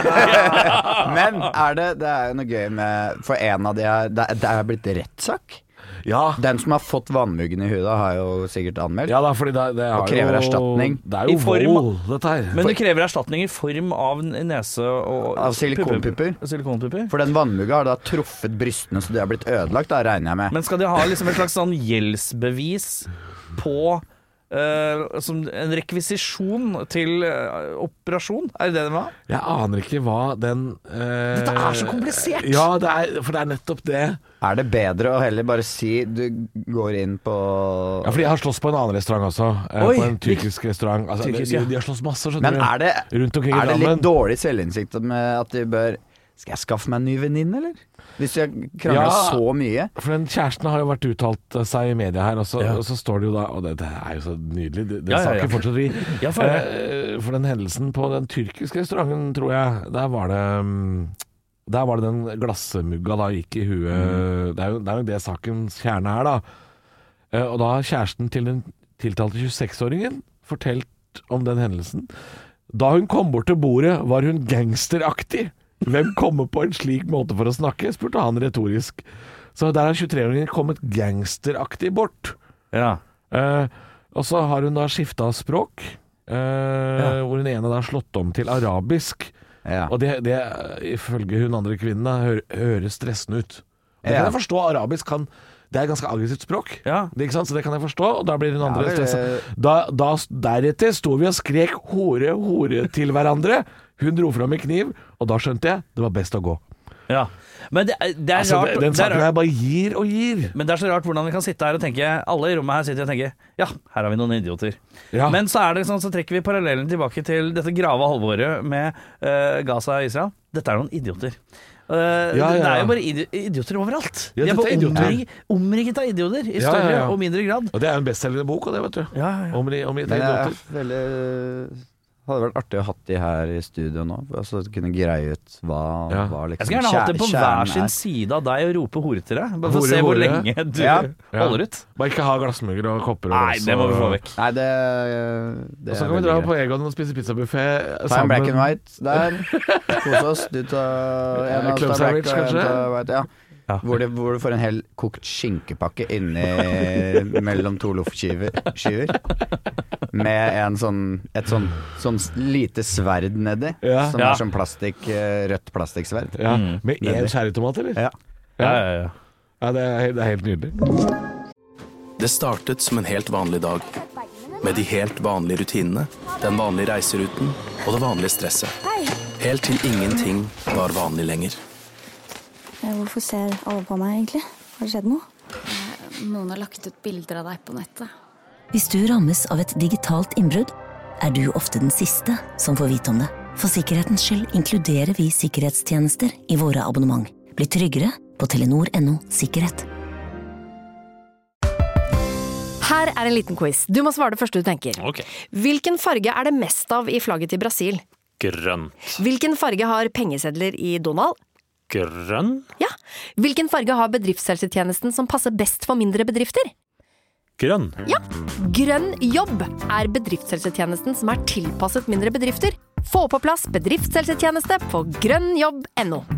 K: Men er det Det er jo noe gøy med For en av de er Det, det er blitt rettssak.
H: Ja.
K: Den som har fått vannmuggen i huet, har jo sikkert anmeldt.
H: Ja da, fordi det, det
K: og krever
H: jo,
K: erstatning.
H: Det er jo
J: form,
H: vold, dette her.
J: Men det krever erstatning i form av nese og
K: Av silikonpupper.
J: Silikonpupper.
K: For den vannmugga har da truffet brystene, så de har blitt ødelagt, da regner jeg med.
J: Men skal de ha liksom et slags sånn gjeldsbevis på Uh, som en rekvisisjon til uh, operasjon? Er det det det var?
H: Jeg aner ikke hva den uh,
J: Dette er så komplisert!
H: Ja, det er, for det er nettopp det.
K: Er det bedre å heller bare si du går inn på
H: Ja, fordi jeg har slåss på en annen restaurant også. Uh,
J: Oi,
H: på en tyrkisk restaurant. Altså,
J: tyrkisk,
H: de,
J: ja.
H: de har slåss masse, skjønner
K: Men er det,
H: rundt omkring i
K: er det
H: Drammen.
K: litt dårlig selvinnsikt med at de bør Skal jeg skaffe meg en ny venninne, eller? Hvis jeg krangler
H: Ja,
K: så mye.
H: For den kjæresten har jo vært uttalt seg i media her, og så,
J: Ja.
H: og så står det jo da Og det, det er jo så nydelig. Det, det
J: Ja, ja, ja.
H: saken fortsetter i.
J: Ja, for,
H: Eh, for den hendelsen på den tyrkiske restauranten, tror jeg, der var det um, Der var det den glassmugga da gikk i huet. Mm. Det er jo det, er jo det sakens kjerne er, da. Uh, og da har kjæresten til den tiltalte tjueseks-åringen fortalt om den hendelsen. Da hun kom bort til bordet, var hun gangsteraktig. Hvem kommer på en slik måte for å snakke? Spurte han retorisk. Så der har tjuetre-åringen kommet gangsteraktig bort.
J: Ja.
H: Uh, og så har hun da skifta språk, uh, ja. hvor hun ene da har slått om til arabisk. Ja. Og det, det, ifølge hun andre kvinnen, hø høres stressende ut. Og det kan jeg forstå. Arabisk kan Det er et ganske aggressivt språk, ja. det, ikke sant? Så det kan jeg forstå. Og da blir hun andre ja, stressa. Da, da, deretter sto vi og skrek hore, hore til hverandre. Hun dro fram en kniv, og da skjønte jeg det var best å gå.
J: Ja, men det, det er
H: altså,
J: rart
H: Den saken her bare gir og gir.
J: Men det er så rart hvordan vi kan sitte her og tenke. Alle i rommet her sitter og tenker ja, her har vi noen idioter. Ja. Men så er det sånn, så trekker vi parallellen tilbake til dette grave halvåret med uh, Gaza og Israel. Dette er noen idioter. Uh, ja, ja. Det er jo bare idi idioter overalt. Ja, de er bare omrig omrigget av idioter i større ja, ja, ja. og mindre grad.
H: Og det er jo en bestselgende bok, og det vet du.
J: Ja, ja.
H: Omri omrigget av idioter.
K: Det veldig, hadde vært artig å ha de her i studio nå, altså kunne greie ut hva,
J: ja.
K: hva liksom
J: Jeg skal gjerne ha det på hver sin side av deg og rope hore til deg. Bare for å se hvor hore. lenge du ja. holder ut.
H: Bare ikke ha glassmugger og kopper. Og
J: Nei,
H: glass,
J: det må vi få vekk.
K: Nei, det, det
H: og så kan vi dra greit. på Egon og spise pizzabuffé
K: sammen. Black and white der. Kos oss. Du tar en av oss black og en tar white. Ja. Ja. Hvor, det, hvor du får en hel kokt skinkepakke inni mellom to loffskiver med en sånn et sånn, sånn lite sverd nedi ja. som ja. er sånn plastikk, rødt plastikksverd
H: ja. mm. Med en cherrytomat, eller?
K: Ja,
H: ja, ja, ja. ja det, er, det er helt nydelig.
A: Det startet som en helt vanlig dag, med de helt vanlige rutinene, den vanlige reiseruten og det vanlige stresset. Helt til ingenting var vanlig lenger.
B: Hvorfor ser alle på meg egentlig? Har det skjedd noe?
C: Noen har lagt ut bilder av deg på nettet.
D: Hvis du rammes av et digitalt innbrudd, er du ofte den siste som får vite om det. For sikkerhetens skyld inkluderer vi sikkerhetstjenester i våre abonnement. Bli tryggere på telenor punktum no sikkerhet.
F: Her er en liten quiz. Du må svare det første du tenker.
G: Okay.
F: Hvilken farge er det mest av i flagget til Brasil?
G: Grønt.
F: Hvilken farge har pengesedler i Donald?
G: Grønn?
F: Ja. Hvilken farge har bedriftshelsetjenesten som passer best for mindre bedrifter?
G: Grønn.
F: Ja. Grønn jobb er bedriftshelsetjenesten som er tilpasset mindre bedrifter. Få på plass bedriftshelsetjeneste på grønn jobb punktum no.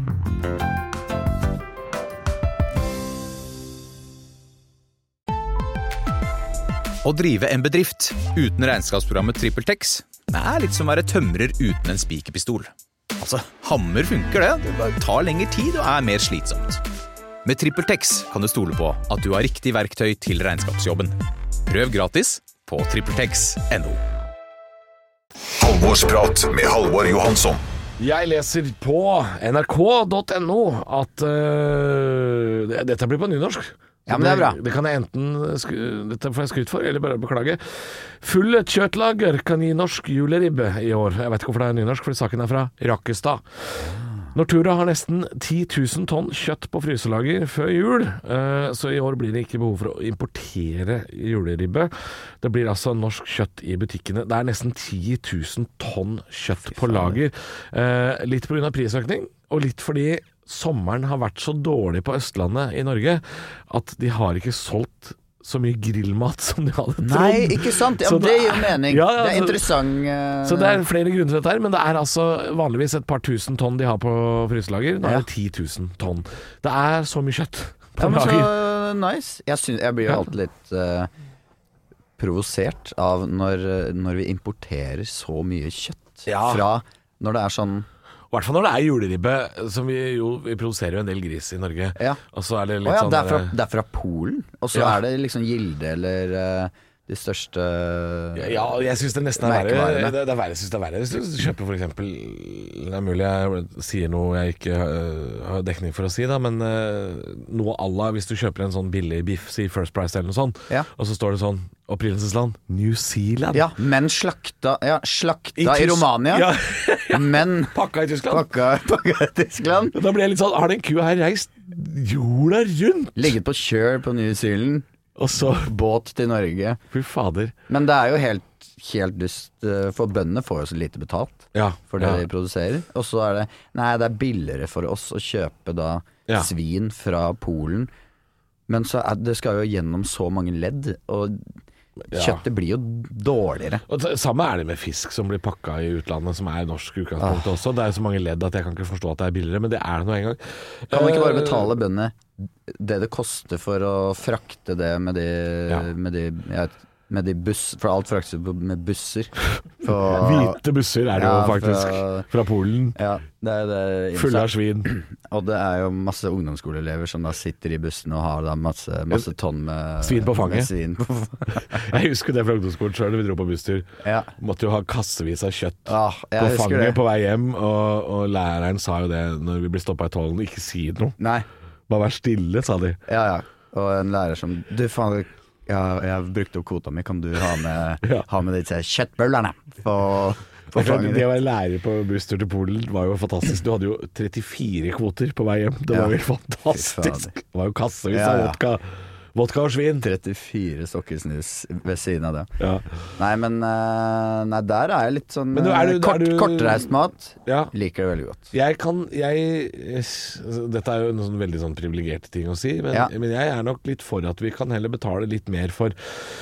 L: Å drive en bedrift uten regnskapsprogrammet TrippelTex er litt som å være tømrer uten en spikerpistol. Altså, hammer funker det, det bare tar lengre tid og er mer slitsomt. Med TrippelTex kan du stole på at du har riktig verktøy til regnskapsjobben. Prøv gratis på trippeltex punktum no.
I: Halvorsprat med Halvor Johansson.
H: Jeg leser på N R K punktum no at uh, dette blir på nynorsk.
K: Ja, men det er bra.
H: Det, det kan jeg enten Dette får jeg skryt for, eller bare beklage. Full kjøttlager kan gi norsk juleribbe i år. Jeg vet ikke hvorfor det er nynorsk, fordi saken er fra Rakkestad. Nortura har nesten ti tusen tonn kjøtt på fryselager før jul, så i år blir det ikke behov for å importere juleribbe. Det blir altså norsk kjøtt i butikkene. Det er nesten ti tusen tonn kjøtt på lager. Litt på grunn av prisøkning, og litt fordi sommeren har vært så dårlig på Østlandet i Norge at de har ikke solgt så mye grillmat som de hadde trodd.
K: Nei, ikke sant? Ja, det gir jo mening. Ja, ja, det er så, interessant. Uh...
H: Så det er flere grunner til dette her, men det er altså vanligvis et par tusen tonn de har på fryselager. Nå er det ti tusen tonn. Det er så mye kjøtt på
K: ja, men
H: lager.
K: Så nice. Jeg, synes, jeg blir jo alltid litt uh, provosert av når, når vi importerer så mye kjøtt ja. fra når det er sånn.
H: I hvert fall når det er juleribbe, som vi jo vi produserer jo en del gris i Norge.
K: Ja.
H: Og så er det litt
K: oh, ja,
H: sånn
K: det er, fra, det er fra Polen, og så ja. er det liksom Gilde eller uh, de største
H: Ja, jeg synes det nesten er verre. Det, det er verre, jeg synes det er verre. Hvis du kjøper for eksempel, det er mulig jeg sier noe jeg ikke uh, har dekning for å si da, men uh, noe à la hvis du kjøper en sånn billig biff, si First Price eller noe sånt, ja. og så står det sånn opprinnelsesland, New Zealand.
K: Ja, men slakta, ja, slakta i, i Romania, ja. men
H: pakka i Tyskland.
K: Pakka, pakka i Tyskland.
H: Da blir jeg litt sånn, har den kua her reist jorda rundt?
K: Ligget på kjør på New Zealand.
H: Og så
K: båt til Norge.
H: Fy fader.
K: Men det er jo helt helt dust, for bøndene får jo så lite betalt
H: ja,
K: for det
H: ja.
K: de produserer. Og så er det, nei, det er billigere for oss å kjøpe da ja. svin fra Polen, men så er, det skal jo gjennom så mange ledd, og ja. kjøttet blir jo dårligere.
H: Og det samme er det med fisk som blir pakka i utlandet, som er norsk utgangspunkt ah. også. Det er jo så mange ledd at jeg kan ikke forstå at det er billigere, men det er det nå en gang.
K: Kan man ikke bare betale bøndene det det koster for å frakte det med de, ja. med de, ja, med de buss, for alt fraktes med busser. For,
H: Hvite busser er det ja, jo faktisk, fra, fra Polen.
K: Ja, det er det.
H: Fulle av svin.
K: Og det er jo masse ungdomsskoleelever som da sitter i bussen og har da masse, masse tonn med
H: svin på fanget.
K: Svin på
H: Jeg husker det fra ungdomsskolen selv, vi dro på busstur.
K: Ja.
H: Måtte jo ha kassevis av kjøtt
K: ja,
H: på fanget det. På vei hjem, og, og læreren sa jo det når vi ble stoppet i tollen, ikke si noe.
K: Nei.
H: Bare vær stille, sa de.
K: Ja, ja. Og en lærer som Du, faen, ja, jeg brukte opp kvota mi. Kan du ha med, ja. ha med de kjøttbøllerne på, på fanget?
H: Det å være lærer på busstur til Polen var jo fantastisk. Du hadde jo trettifire kvoter på vei hjem. Det var jo ja. fantastisk. Det var jo kassevis av ja, ja. vodka. Vodka og svin.
K: trettifire stokker snus ved siden av det.
H: Ja.
K: Nei, men Nei, der er jeg litt sånn
H: du, er du,
K: kort,
H: er du,
K: kortreist mat.
H: Ja.
K: Liker det veldig godt.
H: Jeg kan jeg, Dette er jo en sånn veldig sånn privilegerte ting å si, men, ja. men jeg er nok litt for at vi kan heller betale litt mer for.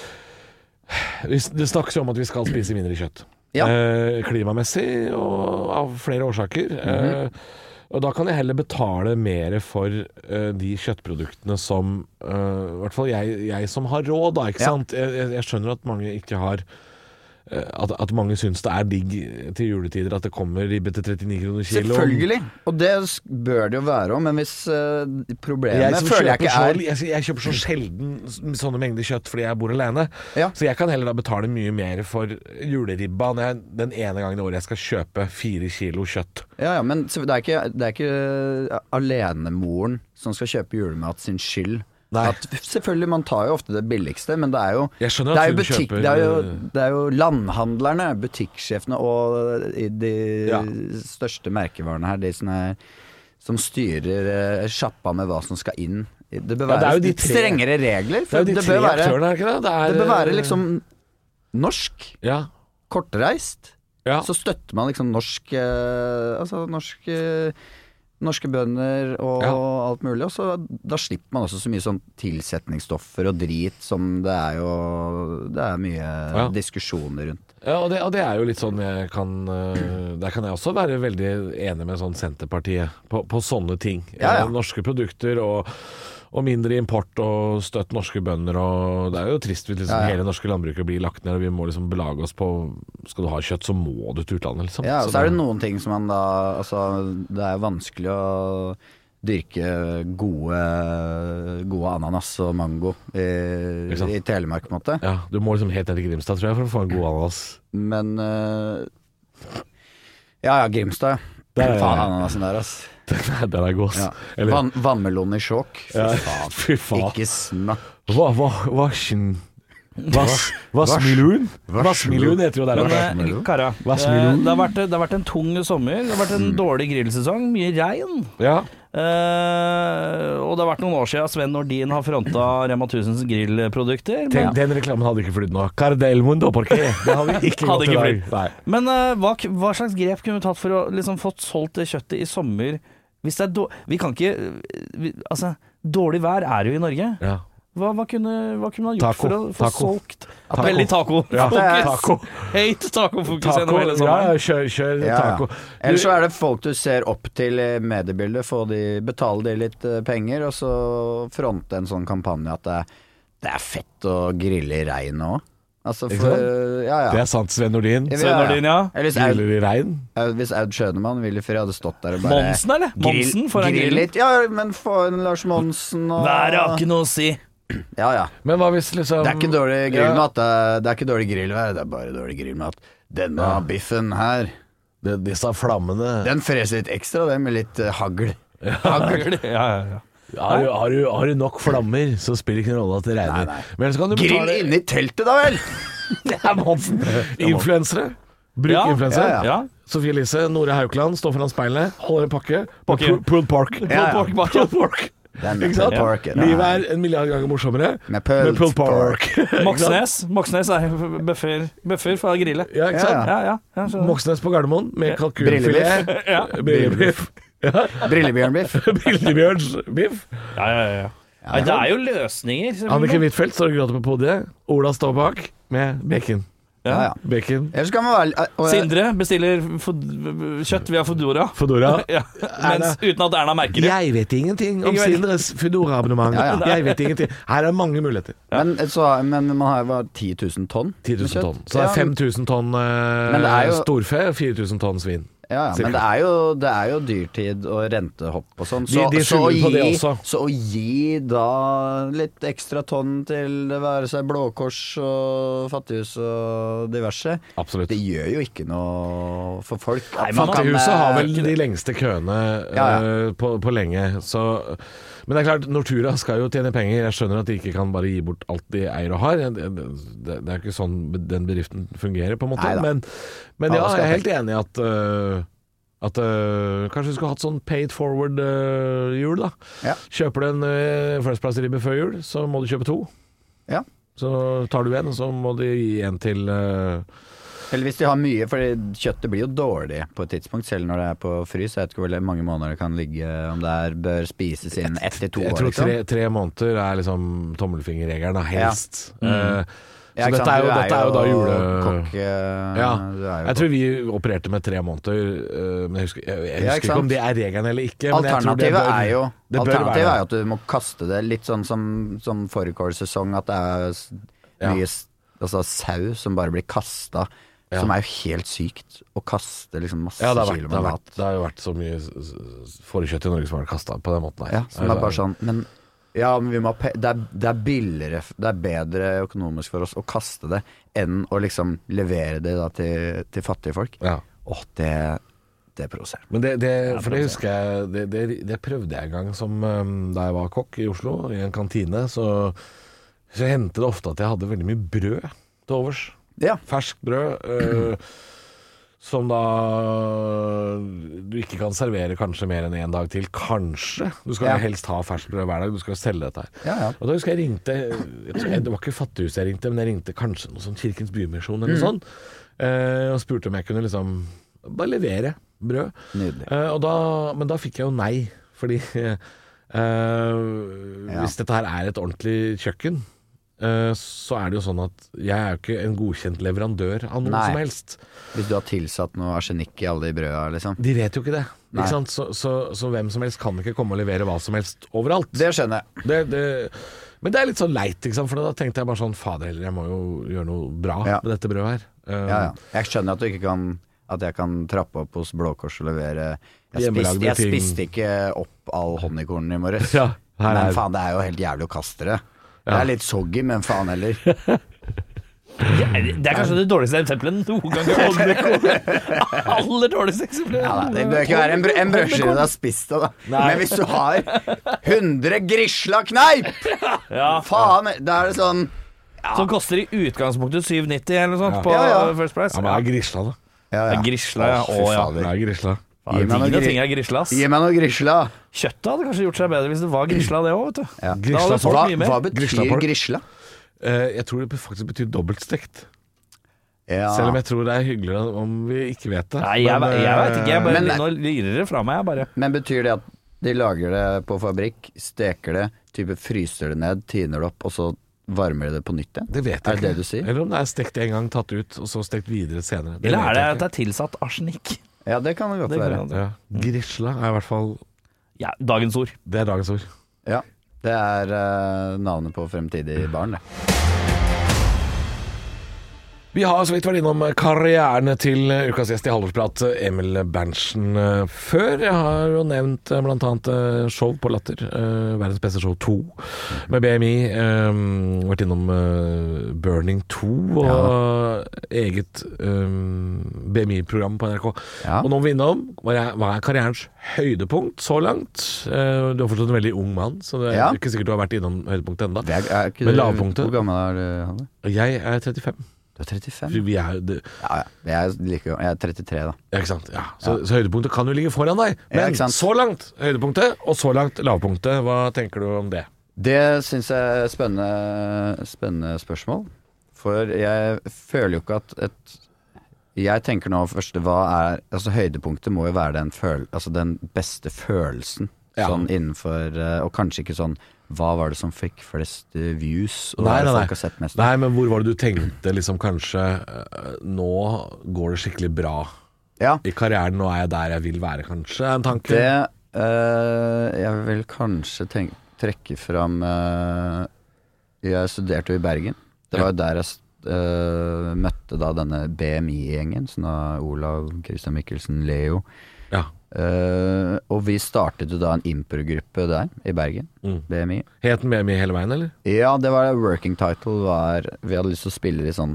H: Det snakkes jo om at vi skal spise mindre kjøtt. Ja. Eh, klimamessig og av flere årsaker. Mm-hmm. eh, Og da kan jeg heller betale mer for uh, de kjøttproduktene som uh, i hvert fall jeg, jeg som har råd, da, ikke ja. sant? Jeg, jeg skjønner at mange ikke har uh, at, at mange syns det er digg til juletider at det kommer ribbe til trettini kroner kilo.
K: Selvfølgelig, og det bør det jo være også, men hvis uh, problemet jeg føler jeg ikke
H: så,
K: er
H: jeg, jeg kjøper så sjelden sånne mengder kjøtt fordi jeg bor alene,
K: ja.
H: så jeg kan heller da betale mye mer for juleribba når jeg, den ene gangen i året jeg skal kjøpe fire kilo kjøtt.
K: Ja, ja, men det er ikke, det er ikke alenemoren som skal kjøpe julemat sin skyld. At, selvfølgelig, man tar jo ofte det billigste, men det er jo, det er jo, butikk, kjøper, det er jo, det er jo landhandlerne, butikksjefene og de ja. største merkevarene her, de som, er, som styrer uh, sjappa med hva som skal inn. Det bør være ja, det tre, strengere regler. For det, det, bør være,
H: aktørene, ikke det? Det, er,
K: det bør være liksom norsk,
H: ja.
K: kortreist.
H: Ja.
K: Så støtter man liksom norsk uh, Altså norsk uh, norske bønder og ja. alt mulig, og så da slipper man også så mye sånn tilsetningsstoffer og drit som det er jo det er mye ja. diskusjoner rundt.
H: Ja, og det, og det er jo litt sånn jeg kan der kan jeg også være veldig enig med sånn Senterpartiet på, på sånne ting.
K: Ja, ja.
H: Norske produkter og og mindre import og støtt norske bønder, og det er jo trist hvis liksom ja, ja. hele norske landbruket blir lagt ned, og vi må liksom belage oss på skal du ha kjøtt, så må du til utlandet, liksom.
K: Ja, og så,
H: så
K: er det noen ting som man da altså, det er vanskelig å dyrke gode, gode ananas og mango i, i Telemark, på en måte.
H: Ja, du må liksom helt ned til Grimstad, tror jeg, for å få en god ananas.
K: Men uh, ja, ja, Grimstad, ja. Der er faen ananasen der, ass.
H: Den er god, ass.
K: Ja. Van, vannmelon i sjokk. Fy, ja. faen.
H: Fy faen.
K: Ikke snakk.
H: Hva, hva, hva, Vassmelon? Vassmelon heter jo det der.
J: Men Kara, det, det, har vært, det har vært en tung sommer. Det har vært en dårlig grillsesong. Mye regn.
H: Ja.
J: Uh, og det har vært noen år siden Sven Nordin har fronta Rema Tusens grillprodukter.
H: Den, den reklamen hadde ikke flytt nå. Cardelmundo porque det hadde vi ikke
J: gått
H: i dag.
J: Men uh, hva, hva slags grep kunne vi tatt for å liksom fått solgt det kjøttet i sommer? Hvis det er do- vi kan ikke vi, altså, dårlig vær er jo i Norge.
H: Ja.
J: Hva, hva, kunne, hva kunne man gjort
H: taco.
J: for å få
H: taco.
J: solgt taco. Veldig taco.
H: Ja, taco.
J: Høyt tacofokus gjennom hele sommeren.
H: Ja, kjør, kjør ja, taco.
K: Ja. Eller så er det folk du ser opp til i mediebildet, få de, betale de litt penger, og så fronte en sånn kampanje at det, det er fett å grille i regn også. Altså for, ja, ja.
H: Det er sant, Sven Nordin.
J: Sven Nordin, ja.
H: Griller i regn.
K: Hvis Aud Schønemann ville for jeg hadde stått der og bare
J: Monsen, eller? Monsen foran
K: grill,
J: grillen.
K: litt. Ja, men få en Lars Monsen og
J: været har ikke noe å si.
K: Ja, ja.
H: Men hva hvis liksom
K: Det er ikke dårlig grillmat, det er, det er ikke dårlig grillvær, det er bare dårlig grillmat. Denne ja. biffen her,
H: det, disse flammene,
K: den freser litt ekstra, det med litt uh, hagl.
J: Ja. Hagl. Ja, ja, ja.
H: Har du, har, du, har du nok flammer, så spiller ikke en rolle at det regner.
K: Nei, nei.
H: Men så kan du
K: grill
H: betale...
K: inni teltet, da vel!
H: Det er Monsen. Influensere. Bruk ja, influenser.
K: Ja, ja.
H: Sofie Elise, Nore Haukeland står foran speilet, holder en pakke.
J: Pakke.
H: Pulled pork.
J: Pulled pork.
H: Pulled pork.
K: Den
H: Ikke sant?
K: Pork,
H: Livet er en milliard ganger morsommere
K: med pulled
H: pulled pork.
J: Moxnes Moxnes er bøffer, bøffer fra grillet.
H: Ja, ikke sant?
J: Ja, ja, ja, så.
H: Moxnes på Gardermoen med kalkunfilet.
J: Ja.
H: Brillebiff. Ja.
K: Brillebjørnbiff.
H: Brillebjørnsbiff.
J: Ja, ja, ja. Nei, det er jo løsninger.
H: Anniken Huitfeldt står og gråter på podiet. Ola står bak med bacon.
K: Ja, ja.
H: Bacon.
K: Ellers kan man være og,
J: Sindre bestiller fod kjøtt via Foodora.
H: Foodora.
J: Ja. Mens, uten at Erna merker det.
H: Jeg vet ingenting om Sindres Foodora-abonnement.
K: Ja, ja.
H: Jeg vet ingenting. Her er mange muligheter.
K: men, så, men man har jo ti tusen tonn.
H: ti tusen tonn. Så det er fem tusen tonn uh, jo, storfe og fire tusen tonn svin.
K: Ja, ja, men det er, jo, det er jo dyrtid og rentehopp og sånn. Så,
H: de, de
K: så, å
H: på det
K: gi,
H: også.
K: så å gi da litt ekstra tonn til det være seg Blå Kors og Fattighus og diverse,
H: Absolutt.
K: Det gjør jo ikke noe for folk.
H: Nei, Fattighuset har vel de lengste køene ja, ja. Uh, på, på lenge. Så, men det er klart, Nortura skal jo tjene penger. Jeg skjønner at de ikke kan bare gi bort alt de eier og har. Det, det, det er jo ikke sånn den bedriften fungerer, på en måte. Men, men ja, jeg er helt enig i at uh, At uh, kanskje vi skulle hatt sånn paid forward uh, jul da.
K: Ja.
H: Kjøper du en uh, First Price ribbe før jul, så må du kjøpe to.
K: Ja.
H: Så tar du en, og så må du gi en til uh,
K: Eller hvis de har mye, for kjøttet blir jo dårlig på et tidspunkt, selv når det er på frys. Jeg vet ikke hvor mange måneder det kan ligge, om det er, bør spises inn ett til to år.
H: Jeg tror
K: liksom.
H: tre, tre måneder er liksom tommelfingerregelen, helst.
K: Ja.
H: Mm. Uh, Så
K: ja,
H: dette er, jo, dette er jo da jule...
K: Kokk, uh,
H: ja,
K: jeg
H: tror vi opererte med tre måneder, uh, men jeg husker, jeg, jeg husker ja, ikke, ikke om det er regelen eller ikke.
K: Alternativet
H: bør,
K: er jo Alternativet er jo at du må kaste det litt sånn som, som fårikålsesong, at det er mye ja. altså, sau som bare blir kastet. Ja. Som er jo helt sykt å kaste liksom masse
H: ja, det har vært,
K: kilo
H: med
K: mat.
H: Det, det har jo vært så mye fårekjøtt i Norge som har vært kastet på den måten her.
K: Ja, som er bare sånn, men ja, men vi må det, er, det er billigere, det er bedre økonomisk for oss å kaste det enn å liksom levere det da til, til fattige folk.
H: Ja.
K: Åh, det, det provoserer.
H: Men det, det, for det husker jeg, det, det, det prøvde jeg en gang som, um, da jeg var kokk i Oslo, i en kantine, så, så hendte det ofte at jeg hadde veldig mye brød til overs.
K: Ja.
H: Ferskt brød, øh, som da du ikke kan servere kanskje mer enn en dag til. Kanskje. Du skal ja. helst ha ferskt brød hver dag. Du skal selge dette her.
K: Ja, ja.
H: Og da husker jeg ringte jeg tror, Det var ikke Fattighuset jeg ringte, men jeg ringte kanskje noe sånn Kirkens Bymisjon eller noe
K: mm.
H: sånt. Eh, og spurte om jeg kunne liksom bare levere brød.
K: Nydelig.
H: Eh, og da, men da fikk jeg jo nei, fordi eh, ja. hvis dette her er et ordentlig kjøkken, Uh, så er det jo sånn at jeg er jo ikke en godkjent leverandør av noe
K: Nei.
H: som helst.
K: Hvis du har tilsatt noe arsenikk i alle de brøda, liksom.
H: De vet jo ikke det, ikke sant? Så, så, så hvem som helst kan ikke komme og levere hva som helst overalt.
K: Det skjønner jeg.
H: Det, det, men det er litt sånn leit, ikke sant? For da tenkte jeg bare sånn, fader heller, jeg må jo gjøre noe bra ja. med dette brødet her. Uh,
K: ja, ja. Jeg skjønner at du ikke kan at jeg kan trappe opp hos Blå Kors og levere. Jeg, spiste, jeg spiste ikke opp all honningkornen i morges.
H: Ja,
K: men er... faen, det er jo helt jævlig å kaste det. Det er litt soggy, men faen heller.
J: Det er kanskje det dårligste eksempelet noen ganger. Aller dårligste eksempelet.
K: Ja, det bør ikke være en, brø en brødskive du har spist det, da. Nei. Men hvis du har hundre Grisla kneip, ja. faen, da er det sånn
J: ja. Som koster i utgangspunktet syv nitti eller noe sånt ja. på
H: ja, ja.
J: First Price.
H: Ja, men det er Grisla, da.
K: Ja, ja.
J: Grisla, ja. Å, ja.
H: Det er Grisla.
K: Gi meg noe,
J: ting er grisla,
K: Gi meg noe Grisla.
J: Kjøttet hadde kanskje gjort seg bedre hvis det var Grisla det også, vet du.
K: Ja.
J: Grisla,
K: hva, hva betyr Grisla?
H: Uh, jeg tror det faktisk betyr dobbeltstekt.
K: Ja.
H: Selv om jeg tror det er hyggeligere om vi ikke vet det.
J: Nei, jeg, men, jeg vet ikke, jeg bare, men, nå lirer det fra meg, jeg bare.
K: Men betyr det at de lager det på fabrikk, steker det, type fryser det ned, tiner det opp, og så varmer det på nytt igjen?
H: Det vet jeg
K: er det
H: ikke.
K: Det du sier?
H: Eller om det er stekt en gang, tatt ut, og så stekt videre senere. Det
J: Eller er det at det er tilsatt arsenikk?
K: Ja, det kan det godt være.
H: Ja. Grisla er i hvert fall
J: ja, dagens ord.
H: Det er dagens ord.
K: Ja, det er uh, navnet på fremtidig barn, det.
H: Vi har så vidt vært innom karrieren til ukas gjest i Halvorsprat, Emil Berntsen, før. Jeg har jo nevnt blant annet show på Latter, Verdens beste show to, med B M I. Vært innom Burning to og ja. eget B M I-program på N R K. Ja. Og nå må vi innom, hva er karrierens høydepunkt så langt? Du har forstått en veldig ung mann, så det er ja. ikke sikkert du har vært innom høydepunktet enda.
K: Det er, er ikke
H: Men lavpunktet.
K: Hvor gammel er du, Hanne?
H: Jeg er trettifem.
K: Du er trettifem?
H: Vi er, det...
K: Ja, ja. Jeg, liker, jeg er trettitre da.
H: Ja, ikke sant? Ja. Så, ja. så høydepunktet kan jo ligge foran deg. Men ja, så langt høydepunktet, og så langt lavpunktet. Hva tenker du om det?
K: Det synes jeg er spennende, spennende spørsmål. For jeg føler jo ikke at et Jeg tenker nå først, hva er altså høydepunktet må jo være den, føl, altså den beste følelsen ja. Sånn innenfor, og kanskje ikke sånn hva var det som fikk flest views og
H: nei,
K: hva
H: nei,
K: folk har sett mest.
H: Nei, men hvor var det du tenkte liksom kanskje nå går det skikkelig bra
K: ja.
H: I karrieren, nå er jeg der jeg vil være kanskje, en tanke?
K: Det, øh, jeg vil kanskje tenke, trekke fram øh, jeg studerte jo I Bergen. Det var jo der jeg Uh, møtte da denne B M I-gjengen, sånn av Olav, Christian Mikkelsen, Leo.
H: Ja.
K: Uh, og vi startet jo da en impro-gruppe der I Bergen, mm. B M I.
H: Het den B M I hele veien, eller?
K: Ja, det var det. Working title var vi hadde lyst til å spille litt sånn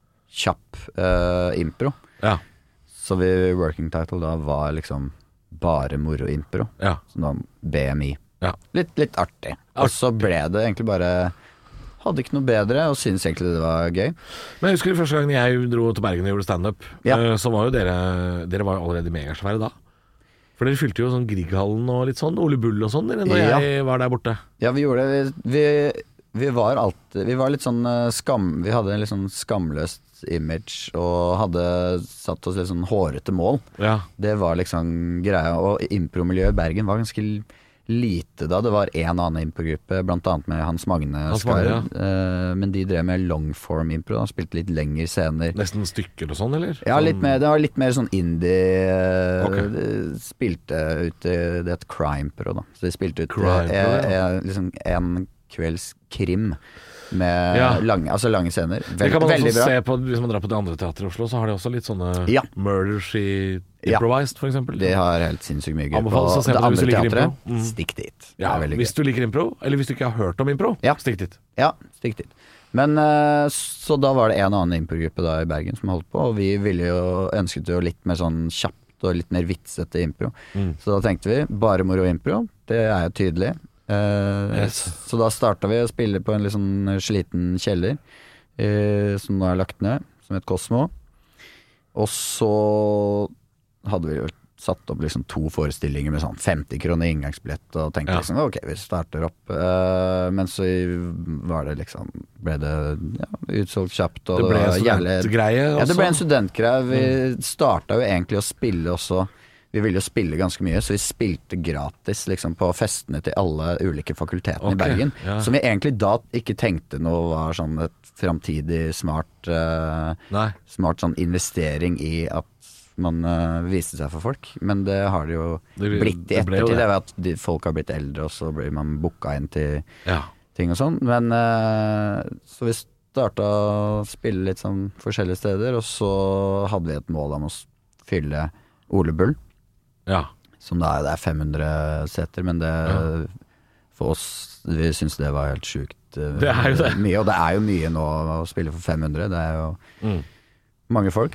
K: kjapp uh, impro.
H: Ja.
K: Så vi, working title da var liksom bare moro-impro.
H: Ja.
K: Sånn da B M I.
H: Ja.
K: Litt, litt artig. artig. Og så ble det egentlig bare hadde ikke noe bedre, og syntes egentlig det var gøy.
H: Men jeg husker første gang jeg dro til Bergen og gjorde stand-up, ja. så var jo dere, dere var jo allerede megasvære da. For dere fylte jo sånn Grieghallen og litt sånn, Ole Bull og sånn, når ja. Jeg var der borte.
K: Ja, vi gjorde det. Vi, vi, vi var alltid, vi var litt sånn skam, vi hadde en litt sånn skamløst image, og hadde satt oss litt sånn hårete mål.
H: Ja. Det
K: var liksom greia, og impromiljøet I Bergen var ganske lite da, det var en annen impro-gruppe blant annet med Hans Magne
H: Hans
K: Skar,
H: Magne, ja.
K: uh, men de drev med long-form impro, han spilte litt lengre scener.
H: Nesten stykker og sånn, eller?
K: Ja,
H: sånn...
K: litt mer, det var litt mer sånn indie, uh,
H: okay.
K: spilte ut i det et crime-pro da, så de spilte ut
H: crime,
K: uh,
H: ja.
K: uh, liksom en kvelds krim med
H: ja.
K: lange, altså lange scener. Vel,
H: det kan man
K: veldig
H: også
K: bra.
H: Se på, hvis man drar på det andre teatret I Oslo, så har de også litt sånne
K: ja.
H: murders I improvised, for eksempel.
K: De har helt sinnssykt mye gøy på
H: det,
K: det andre teatret.
H: Mm.
K: Stikk dit.
H: Ja, hvis du liker impro, eller hvis du ikke har hørt om impro,
K: ja.
H: stikk dit.
K: Ja, stikk dit. Men uh, så da var det en annen impro-gruppe da I Bergen som holdt på, og vi ville jo, ønsket jo litt mer sånn kjapt og litt mer vitsete impro. Mm. Så da tenkte vi, bare moro impro, det er jo tydelig. Uh, yes. Så da startet vi å spille på en litt sånn sliten kjeller uh, som nå er lagt ned, som het Cosmo. Og så hadde vi jo satt opp liksom to forestillinger med sånn femti kroner inngangsbillett og tenkte ja. Liksom, ok, vi starter opp uh, men så var det liksom ble det ja, utsolgt kjapt og
H: det ble
K: en
H: studentgreie også?
K: Ja, det ble en studentgreie. Vi mm. startet jo egentlig å spille også. Vi ville jo spille ganske mye, så vi spilte gratis liksom, på festene til alle ulike fakultetene okay, I Bergen. Ja. Som vi egentlig da ikke tenkte noe var sånn et fremtidig smart, uh, smart sånn investering I at man uh, viste seg for folk. Men det har det jo det, blitt I ettertid. Det er at de, folk har blitt eldre, og så blir man booka inn til
H: ja.
K: Ting og sånn. Men uh, så vi startet å spille litt sånn forskjellige steder, og så hadde vi et mål om å fylle Ole Bull.
H: Ja.
K: Som da er, det er fem hundre seter, men det ja. For oss, vi synes det var helt sykt uh,
H: det er jo det.
K: Mye, og det er jo mye nå å spille for fem hundre, det er jo mm. mange folk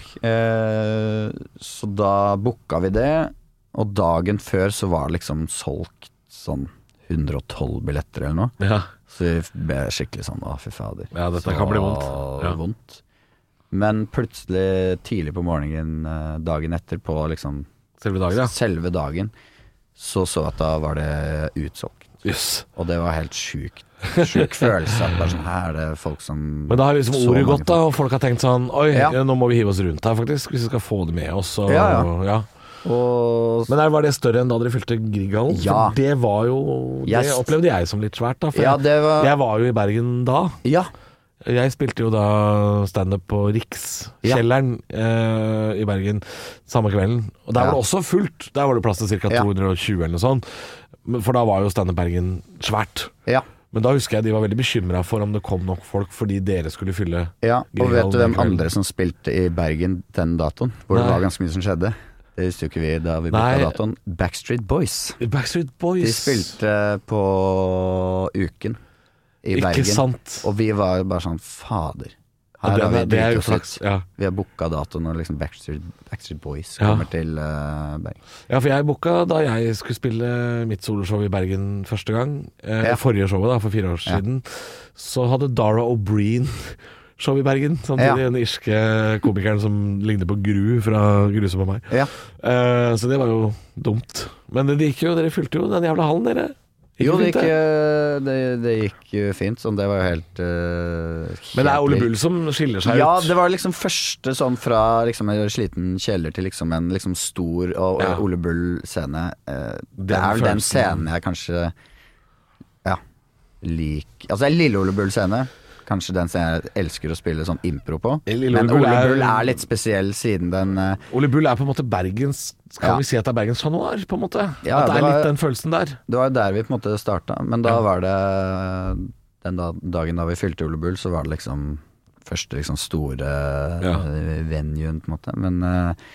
K: uh, så da booka vi det, og dagen før så var det liksom solgt sånn hundre og tolv billetter eller noe
H: ja.
K: Så vi ble skikkelig sånn, å fy fader
H: ja, dette
K: så
H: kan bli vondt ja.
K: vondt men plutselig tidlig på morgenen uh, dagen etter på liksom
H: Selve dagen, ja.
K: Selve dagen så så at da var det utsolgt.
H: Yes.
K: Og det var helt sykt. Syk følelse at bare sånn, her er det folk som
H: Men da har liksom ordet gått da, og folk har tenkt sånn oi,
K: ja.
H: nå må vi hive oss rundt her faktisk, hvis vi skal få det med oss. Og,
K: ja, ja.
H: Og, ja.
K: Og...
H: Men der var det større enn da dere fylte Grieghallen?
K: Ja.
H: For det var jo, det
K: yes.
H: opplevde jeg som litt svært da. For
K: ja, det var...
H: jeg var jo I Bergen da.
K: Ja.
H: Jeg spilte jo da stand-up på Rikskjelleren ja. eh, I Bergen samme kvelden. Og der ja. Var det også fullt. Der var det plass til cirka to hundre og tjue eller noe sånt. For da var jo stand-up Bergen svært.
K: Ja.
H: Men da husker jeg de var veldig bekymret for om det kom nok folk fordi dere skulle fylle
K: Ja, og vet du hvem andre som spilte I Bergen den datoen? Hvor Nei. Det var ganske mye som skjedde? Det visste jo ikke vi da vi bytta datoen. Backstreet Boys.
H: Backstreet Boys.
K: De spilte på Uken I
H: ikke
K: Bergen,
H: sant.
K: Og vi var bare sånn, fader
H: her ja, det,
K: har vi,
H: det er jo flaks ja.
K: Vi har booket datoen og liksom Backstreet, Backstreet Boys kommer ja. Til uh, Bergen
H: Ja, for jeg booket da jeg skulle spille mitt soloshow I Bergen første gang eh,
K: ja.
H: Forrige showet da, for fire år siden ja. Så hadde Dara O'Brien show i Bergen. Samtidig ja. Den irske komikeren som ligner på Gru fra Grusom på meg.
K: Ja.
H: Uh, så det var jo dumt. Men det gikk jo, dere fylte jo den jævla hallen, dere. Gikk
K: jo, det
H: fint,
K: gikk, det, det gikk jo fint, sånn, det var jo helt, uh, helt
H: Men det er Ole Bull som skiller seg
K: ja,
H: ut?
K: Ja, det var liksom første sånn fra liksom en sliten kjeller til liksom en liksom stor og, ja. Ole Bull-scene. Uh, det er vel den scenen jeg kanskje ja, lik Altså Lille Ole Bull-scene. Kanskje den scenen jeg elsker å spille sånn impro på.
H: Lille
K: Men
H: Ole
K: Ole
H: er,
K: Bull er litt spesiell siden den uh,
H: Ole Bull er på en måte Bergens Skal ja. vi si at det er Bergens Chat Noir, på en måte?
K: Ja,
H: at det, det er
K: var,
H: litt den følelsen der.
K: Det var jo der vi på en måte starta. Men da ja. var det den da, dagen da vi fylte Ole Bull, så var det liksom første liksom store ja. venuen, på en måte. Men uh,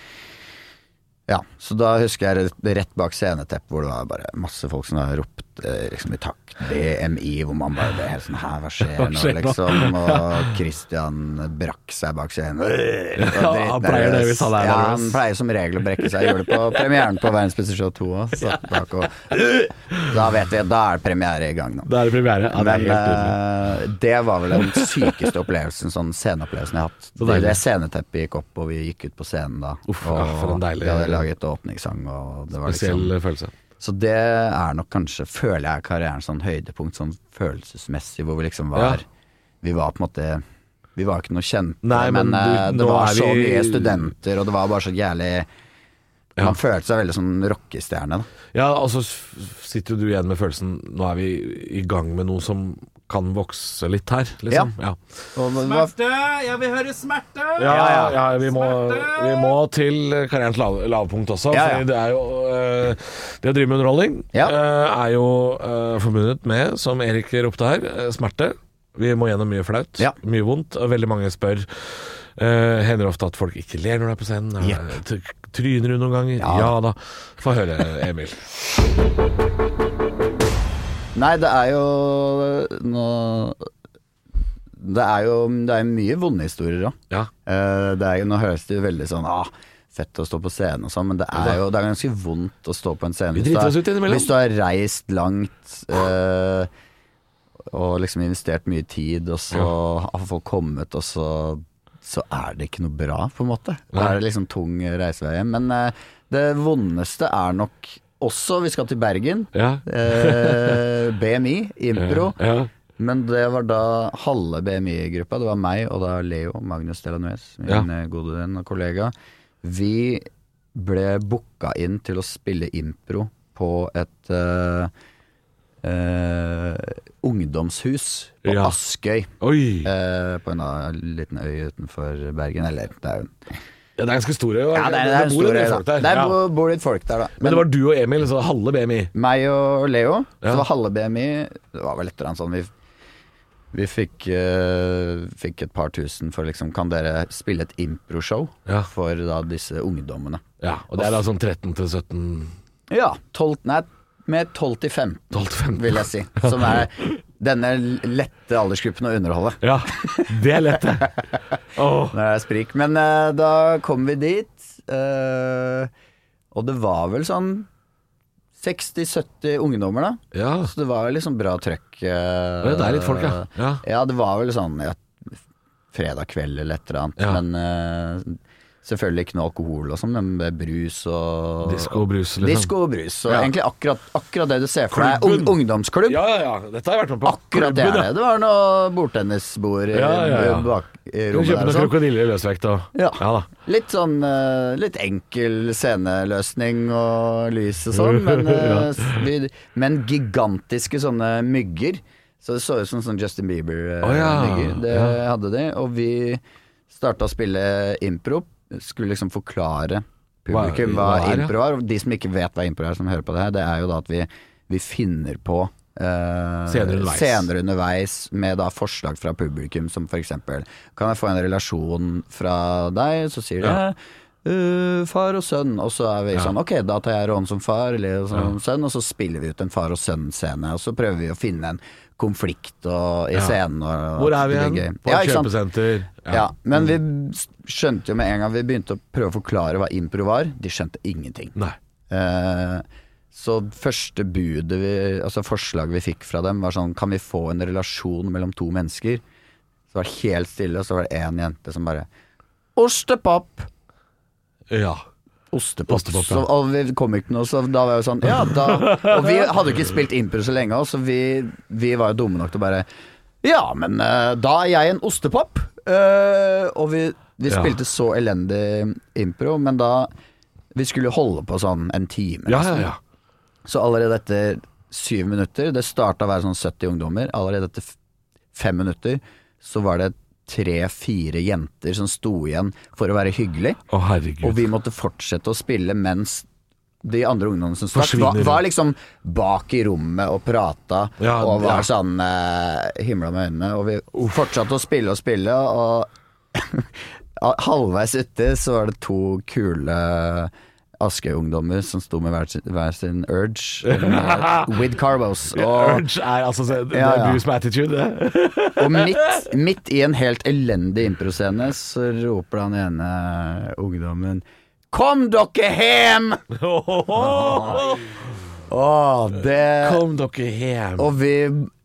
K: ja, så da husker jeg rett, rett bak scenetepp hvor det var bare masse folk som har ropt liksom i takt B M I, hvor man bare ble helt sånn her, hva skjer nå liksom, og Christian brakk seg bak scenen
H: ja, han pleier det hvis han er
K: ja, han pleier som regel å brekke seg, gjorde det på premieren på Verdens beste show to også, bak og da vet vi, da er premiere i gang nå
H: da er det premiere, ja, det er
K: men uh, det var vel den sykeste opplevelsen sånn sceneopplevelsen jeg har hatt det, det sceneteppet gikk opp og vi gikk ut på scenen da
H: Uff,
K: og
H: ja, for en deilig
K: vi hadde laget åpningssang og det var
H: spesiell
K: liksom,
H: følelse
K: så det er nok kanskje, føler jeg karrieren sånn høydepunkt, sånn følelsesmessig, hvor vi liksom var, ja. vi var på en måte, vi var ikke noe kjente,
H: Nei, men,
K: men
H: du,
K: det var så
H: vi...
K: mye studenter, og det var bare så jævlig,
H: ja.
K: man følte seg veldig sånn rockestjerne. Da.
H: Ja, og så sitter du igjen med følelsen, nå er vi i gang med noe som kan vokse litt her, liksom. Ja.
J: ja. Smerte! Jeg vil høre smerte!
H: Ja, ja, ja vi, må, vi må til karrierens lav, lavpunkt også. Ja, ja. For det er jo uh, det å drive med underholdning ja. uh, er jo uh, forbundet med, som Erik ropte her, uh, smerte. Vi må gjennom mye flaut, ja. mye vondt, og veldig mange spør uh, hender ofte at folk ikke ler når de er på scenen. Yep. Tryner du noen ganger? Ja, ja da. Få høre, Emil.
K: Nei, det er jo nå, Det er jo det er mye vonde historier også.
H: Ja.
K: Uh, det er jo, nå høres det jo veldig sånn ah, fett å stå på scenen og sånn, men det er jo det er ganske vondt å stå på en scene hvis du, er, hvis du har reist langt uh, og liksom investert mye tid, og så ja. har folk kommet, og så, så er det ikke noe bra, på en måte. Det er liksom tung reisevei hjem. Men uh, det vondeste er nok også, vi skal til Bergen,
H: ja.
K: eh, B M I, impro,
H: ja, ja.
K: men det var da halve B M I-gruppa, det var meg og da Leo, Magnus Delanuez, min ja. gode venn og kollega. Vi ble booka inn til å spille impro på et uh, uh, ungdomshus på
H: ja.
K: Askøy, uh, på en uh, liten øy utenfor Bergen, eller det er jo
H: ja, det er ganske store.
K: Ja, det er, det er
H: det bor
K: store,
H: litt folk der.
K: Det er
H: ja.
K: bor litt folk der, da.
H: Men, Men det var du og Emil, så halve B M I?
K: Meg og Leo,
H: ja.
K: så var halve B M I, det var vel et eller annet sånn, vi, vi fikk, uh, fikk et par tusen for liksom, kan dere spille et impro-show
H: ja.
K: for da disse ungdommene?
H: Ja, og det er da sånn tretten til sytten?
K: Ja, tolv, nei, med tolv til femten, vil jeg si. Som er denne lette aldersgruppen å underholde.
H: Ja, det er lett det.
K: Oh. Det er sprik. Men uh, da kom vi dit, uh, og det var vel sånn seksti sytti ungdommer da.
H: Ja.
K: Så det var liksom bra trøkk. Uh,
H: ja, det er litt folk, ja. ja.
K: Ja, det var vel sånn ja, fredag kveld eller et eller annet.
H: Ja.
K: Men uh, selvfølgelig ikke noe alkohol og sånn, men med brus og
H: Disko og brus liksom.
K: Disko og brus, og
H: ja.
K: egentlig akkurat, akkurat det du ser for deg un ungdomsklubb.
H: Ja, ja, ja, dette har jeg vært med på.
K: Akkurat det er det. Det var noe bordtennisbord
H: ja, ja, ja.
K: bak i rommet.
H: Du kjøper noen krokodiller i løsvekt og
K: ja.
H: ja da.
K: Litt sånn, uh, litt enkel sceneløsning og lys og sånn, men, uh, vi, men gigantiske sånne mygger. Så det så ut som sånn Justin Bieber uh,
H: oh, ja.
K: mygger. Det
H: ja.
K: hadde de, og vi startet å spille impro. Skulle liksom forklare publikum hva, hva impro er, og de som ikke vet hva impro er, som hører på det her, det er jo da at vi, vi finner på uh,
H: scener underveis.
K: scener underveis med da forslag fra publikum, som for eksempel kan jeg få en relasjon fra deg, så sier de ja. uh, far og sønn, og så er vi ja. sånn ok, da tar jeg rollen som far eller som ja. sønn, og så spiller vi ut en far og sønn-scene, og så prøver vi å finne en konflikt og, i ja. scenen og,
H: hvor er vi igjen? På et ja, kjøpesenter
K: ja. ja, men vi skjønte jo med en gang vi begynte å prøve å forklare hva impro var, de skjønte ingenting.
H: Nei.
K: Eh, så første budet vi, altså forslaget vi fikk fra dem var sånn, kan vi få en relasjon mellom to mennesker Så var det helt stille, og så var det en jente som bare Ostepop!
H: Ja.
K: Ostepop.
H: Ostepop, ja.
K: Så, og vi kom ikke til noe, så da var jeg jo sånn Ja, da Og vi hadde jo ikke spilt impro så lenge også, så vi, vi var jo dumme nok til å bare Ja, men uh, da er jeg en ostepop. Uh, og vi, vi spilte ja. så elendig impro, men da vi skulle holde på sånn en time.
H: Ja, ja, ja.
K: Så allerede etter syv minutter, det startet å være sånn sytti ungdommer, allerede etter fem minutter, så var det tre-fire jenter som sto igjen for å være hyggelig.
H: Å, herregud.
K: Og vi måtte fortsette å spille mens de andre ungdommene som stakk var, var liksom bak i rommet og prata ja, og var ja. sånn eh, himla med øynene. Og vi fortsatte å spille og spille, og halvveis uti så var det to kule Askøy-ungdommer som sto med hver sin, hver sin Urge med, with carbos og,
H: Urge er altså det
K: ja, ja.
H: er Bruce med attitude det.
K: Og midt, midt i en helt elendig improscene så roper han ene ungdommen Kom dere hjem! Åh, oh, det
H: Kom dere hjem.
K: Og vi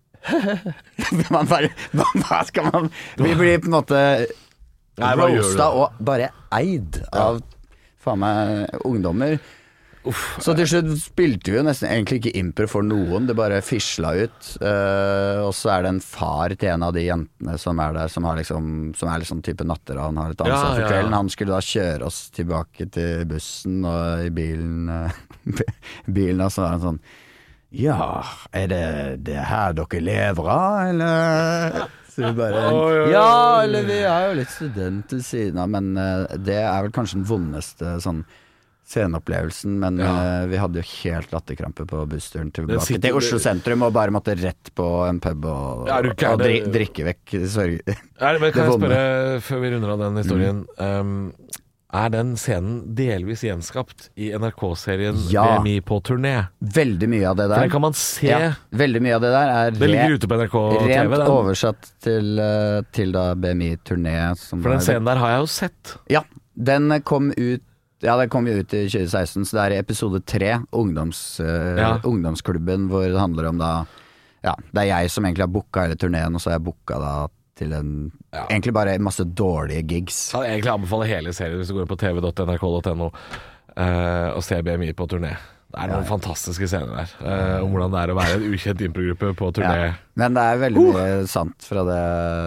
K: man bare, hva skal man vi blir på en måte roasta og bare eid av faen meg ungdommer. Uff. Så til slutt spilte vi jo nesten egentlig ikke impro for noen, det bare fisla ut. Uh, og så er det en far til en av de jentene som er der, som, har liksom, som er liksom type natter, han har et ansvar ja, for kvelden. Ja, ja. Han skulle da kjøre oss tilbake til bussen, og i bilen, uh, bilen og så var han sånn Ja, er det det her dere lever av, eller? Så vi bare, ja, eller vi er jo litt studenter siden av, men uh, det er vel kanskje den vondeste sånn sceneopplevelsen, men ja. uh, vi hadde jo helt latterkrampe på bussturen tilbake sitter, til Oslo sentrum, og bare måtte rett på en pub og, ja, og dri, drikke vekk sorry.
H: Er det, men kan jeg spørre, før vi runder av den historien, mm. um, er den scenen delvis gjenskapt i N R K-serien
K: ja.
H: B M I på turné?
K: Veldig mye av det der.
H: For den kan man se.
K: Ja, veldig mye av det der er
H: det ligger ute på N R K T V.
K: Rent
H: den.
K: oversatt til, til da B M I-turné.
H: For den scenen der har jeg jo sett.
K: Ja, den kom ut Ja, det kom jo ut i tjue seksten, så det er i episode tre, ungdoms, uh, ja. ungdomsklubben, hvor det handler om da Ja, det er jeg som egentlig har booka hele turneen, og så har jeg booka da til en ja. egentlig bare masse dårlige gigs.
H: Jeg kan egentlig anbefale hele serien hvis du går på tv punktum n r k punktum n o uh, og ser B M I på turné. Det er noen ja. fantastiske scener der uh, om hvordan det er å være en ukjent improgruppe på turné. Ja.
K: Men det er veldig mye uh. sant fra det.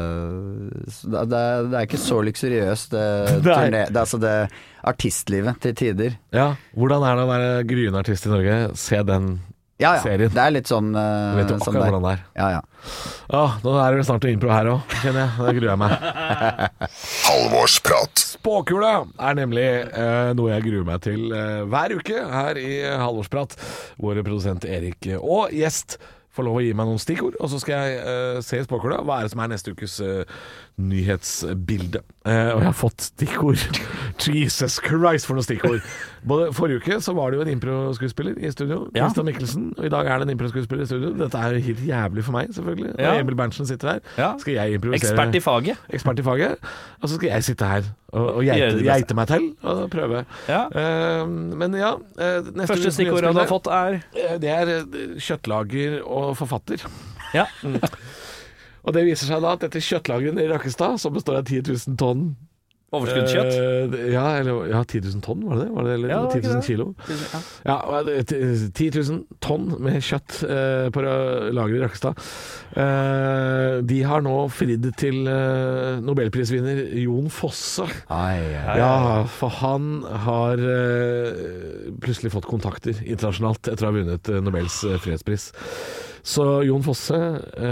K: Det, det det er ikke så luksuriøst det, turné, det er altså det artistlivet til tider.
H: Ja, hvordan er det å være gryende artist i Norge? Se den
K: ja, ja.
H: serien.
K: Det er litt sånn uh,
H: vet du akkurat
K: sånn
H: hvordan det er.
K: Ja, ja.
H: Åh, nå er det snart impro her også, kjenner jeg. Det gruer jeg meg.
I: Halvorsprat.
H: Spåkula er nemlig uh, noe jeg gruer meg til uh, hver uke her i Halvorsprat. Vår produsent Erik og gjest får lov å gi meg noen stikkord, og så skal jeg uh, se spåkula. Hva er det som er neste ukes uh, nyhetsbilde? Uh, og jeg har fått stikkord. Jesus Christ, for noen stikkord. Både forrige uke så var det jo en impro-skuespiller i studio, ja. Christian Mikkelsen, og i dag er det en impro-skuespiller i studio. Dette er jo helt jævlig for meg, selvfølgelig. Ja. Og Emil Berntsen sitter her. Ja. Skal jeg improvisere?
J: Ekspert i faget.
H: Ekspert i faget. Og så skal jeg sitte her og, og geite, geite meg til og prøve. Ja. Uh, men ja uh,
J: første stikkordet du har fått er?
H: Uh, det er uh, kjøttlager og forfatter.
J: Ja.
H: Mm. Og det viser seg da at dette kjøttlageret i Rakkestad, som består av ti tusen tonn
J: overskuddskjøtt?
H: Uh, ja, eller, ja, ti tusen tonn, var det det? Var det eller,
J: ja,
H: ti tusen kilo? Ja, ti tusen tonn med kjøtt uh, på lageret i Rakkestad. Uh, de har nå fridd til uh, Nobelprisvinner Jon Fosse.
K: Ai, ai, ai.
H: Ja, for han har uh, plutselig fått kontakter internasjonalt etter å ha vunnet uh, Nobels uh, fredspris. Så Jon Fosse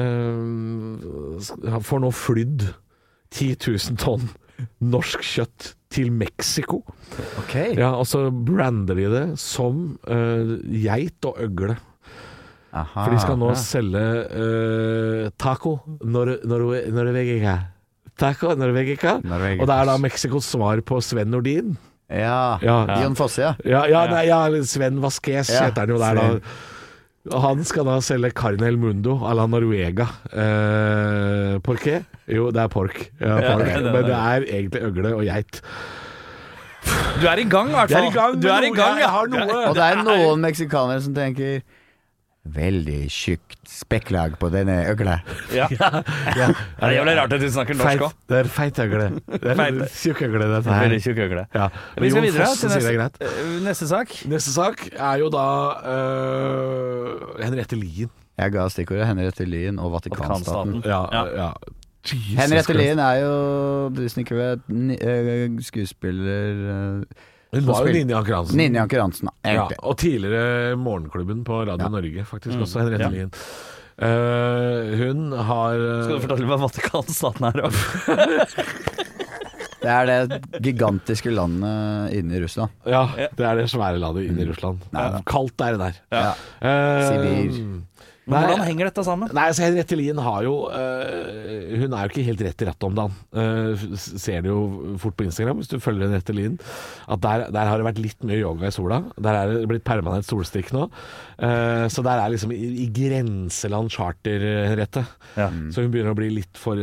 H: uh, får nå flydd ti tusen tonn norsk kjøtt til Mexico.
K: Okay.
H: Ja, og så brander de det som uh, geit og øgle.
K: Aha,
H: for de skal nå
K: ja.
H: selge uh, taco nor nor norvegica. Taco norvegica.
K: Norvegica.
H: Og det er da Mexicos svar på Sven Nordin.
K: Ja,
H: ja.
K: Jon Fosse, ja.
H: Ja, ja, nei, ja Sven Vasquez
K: ja.
H: heter han jo der da. Han skal da selge Carne El Mundo à la Noruega. Eh, por qué? Jo, det er pork. Ja, pork. Men det er egentlig øgle og geit.
J: Du er i gang, i hvert fall.
H: Du er i gang,
J: du er i gang
H: jeg har noe.
K: Og det er noen meksikanere som tenker Veldig tjukt spekklag på denne øgle.
J: Ja. ja. ja. Det er jævlig rart at du snakker norsk også.
H: Det er feit øgle. Det er en tjukk øgle, dette her.
J: Veldig tjukk øgle.
H: Ja.
J: Vi skal videre
H: Foss,
J: til neste, neste sak.
H: Neste sak er jo da uh, Henriette Lien.
K: Jeg ga stikkordet Henriette Lien og Vatikanstaten.
H: Ja, ja. ja.
K: Henriette Lien er jo, hvis du ikke vet, skuespiller uh,
H: Hun var jo Ninni Anker Hansen.
K: Ninni Anker Hansen,
H: ja, og tidligere Morgenklubben på Radio ja. Norge, faktisk mm. også Henriette ja. Lien. Uh, hun har uh...
J: Skal du fortelle hva Vatikanstaten er også?
K: Det er det gigantiske landet inne i Russland.
H: Ja, det er det svære landet inne i Russland. Nei, kaldt er det der.
K: Ja.
H: Uh,
K: Sibir.
J: Men hvordan henger dette sammen?
H: Nei, altså Henriette Lien har jo øh, hun er jo ikke helt rett i rattet om dagen. Uh, ser det jo fort på Instagram hvis du følger Henriette Lien, at der, der har det vært litt mye yoga i sola. Der er det blitt permanent solstikk nå. Uh, så der er liksom i, i grenseland charter, Henriette. Ja. Mm. Så hun begynner å bli litt for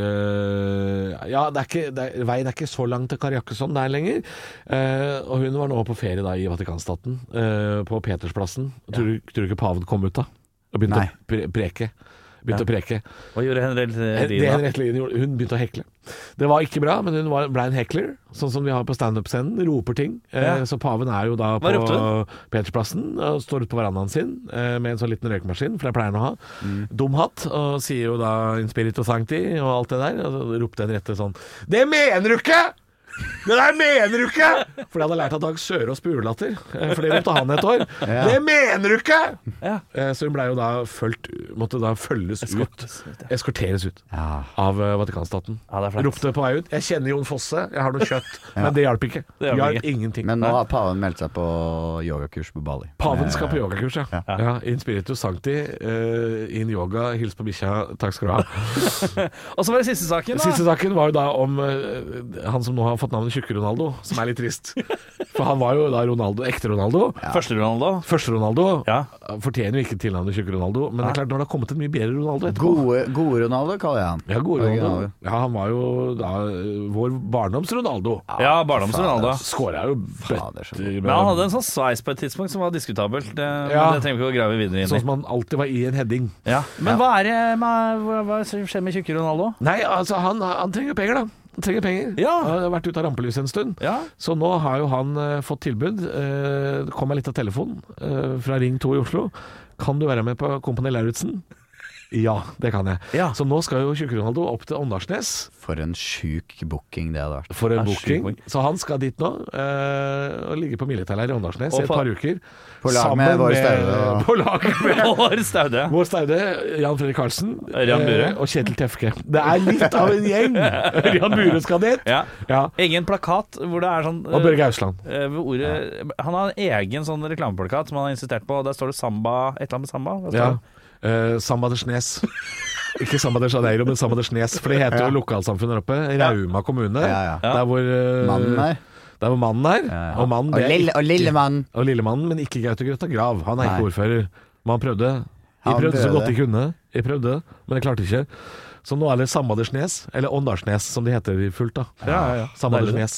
H: uh, ja, det er ikke, det er, veien er ikke så lang til Kariakesson der lenger. Uh, og hun var nå på ferie da i Vatikanstaten, uh, på Petersplassen. Ja. Tror, du, tror du ikke paven kom ut da? Og begynte Nei. å pre- preke. Begynte ja. å preke.
J: Hva gjorde Henriette Lien da?
H: Det Henriette Lien gjorde, hun begynte å hekle. Det var ikke bra, men hun var, ble en hekler, sånn som vi har på stand-up-scenen. Roper ting. Ja. Eh, så paven er jo da på Petersplassen og står ute på verandaen sin eh, med en sånn liten røykemaskin, for det pleier han å ha. Mm. Dum hatt, og sier jo da in spirito sancti og alt det der. Og så ropte Henriette sånn: Det mener du ikke! Det der mener du ikke! For de hadde lært av Dag Sørås på julelatter, for det ropte han et år. Ja. Det mener du ikke! Ja. Så hun ble jo da følt, måtte da følges Eskort. ut, eskorteres ut ja. av Vatikanstaten. Ja, ropte på vei ut: Jeg kjenner Jon Fosse, jeg har noe kjøtt. Ja. Men det hjalp ikke. Det hjalp ingenting.
K: Men nå har paven meldt seg på yogakurs på Bali.
H: Paven skal på yogakurs, ja. ja. ja in spiritu sancti, uh, in yoga, hils på bikkja, takk skal du ha.
J: Og så var det siste saken da.
H: Siste saken var jo da om uh, han som nå har fått navnet Tjukke Ronaldo, som er litt trist. For han var jo da Ronaldo, ekte Ronaldo.
J: Ja. Første Ronaldo.
H: Første Ronaldo.
J: Ja.
H: Fortjener jo ikke tilnavnet Tjukke Ronaldo, men ja. det er klart når det har kommet en mye bedre Ronaldo etterpå.
K: Gode, gode Ronaldo kaller jeg han.
H: Ja, gode Ronaldo. Ja, han var jo da vår barndoms Ronaldo.
J: Ja, barndoms Ronaldo.
H: Skåret jo bøtter.
J: Men han hadde en sånn sveis på et tidspunkt som var diskutabelt. Det, ja. det trenger vi ikke å grave videre inn i.
H: Sånn som han alltid var i en heading.
J: Ja. Men ja. hva er det med, hva, hva skjer med Tjukke Ronaldo?
H: Nei, altså han, han trenger penger da. Han trenger penger.
J: Ja.
H: Han har vært ute av rampelyset en stund.
J: Ja.
H: Så nå har jo han uh, fått tilbud. Uh, det kom meg litt av telefonen uh, fra Ring to i Oslo. Kan du være med på Kompani Lauritzen? Ja, det kan jeg. Ja. Så nå skal jo Tjukke Ronaldo opp til Åndalsnes.
K: For en sjuk booking det hadde vært.
H: For en booking. Så han skal dit nå uh, og ligge på militærleir i Åndalsnes i et par uker.
K: På lag med vår Staude.
H: På lag med
J: vår Staude.
H: Vår Staude, Jan Fredrik Karlsen
J: uh,
H: og Kjetil Tefke. Det er litt av en gjeng. Jan Bure skal dit.
J: Ja. Ja. Egen plakat hvor det er sånn uh,
H: Og Børge Ausland.
J: Uh, ordet, ja. Han har en egen sånn reklameplakat som han har insistert på. Der står det samba, et eller annet med samba.
H: Ja. Uh, Samba de Snes. Ikke Samba de Janeiro, men Samba de Snes. For det heter jo ja. lokalsamfunnet der oppe. Rauma kommune.
K: Ja, ja.
H: Der hvor uh,
K: mannen er.
H: Der hvor mannen er.
K: Ja, ja.
H: Og mannen
K: og, lille, og lillemannen.
H: Og lillemannen, men ikke Gaute Grøtta Grav. Han er Nei. ikke ordfører. Men han prøvde. Jeg prøvde så godt de kunne. Jeg prøvde, men jeg klarte ikke. Så nå er det Samba de Snes, eller Åndalsnes som de heter fullt da.
J: Ja, ja, ja.
H: Samba de Snes.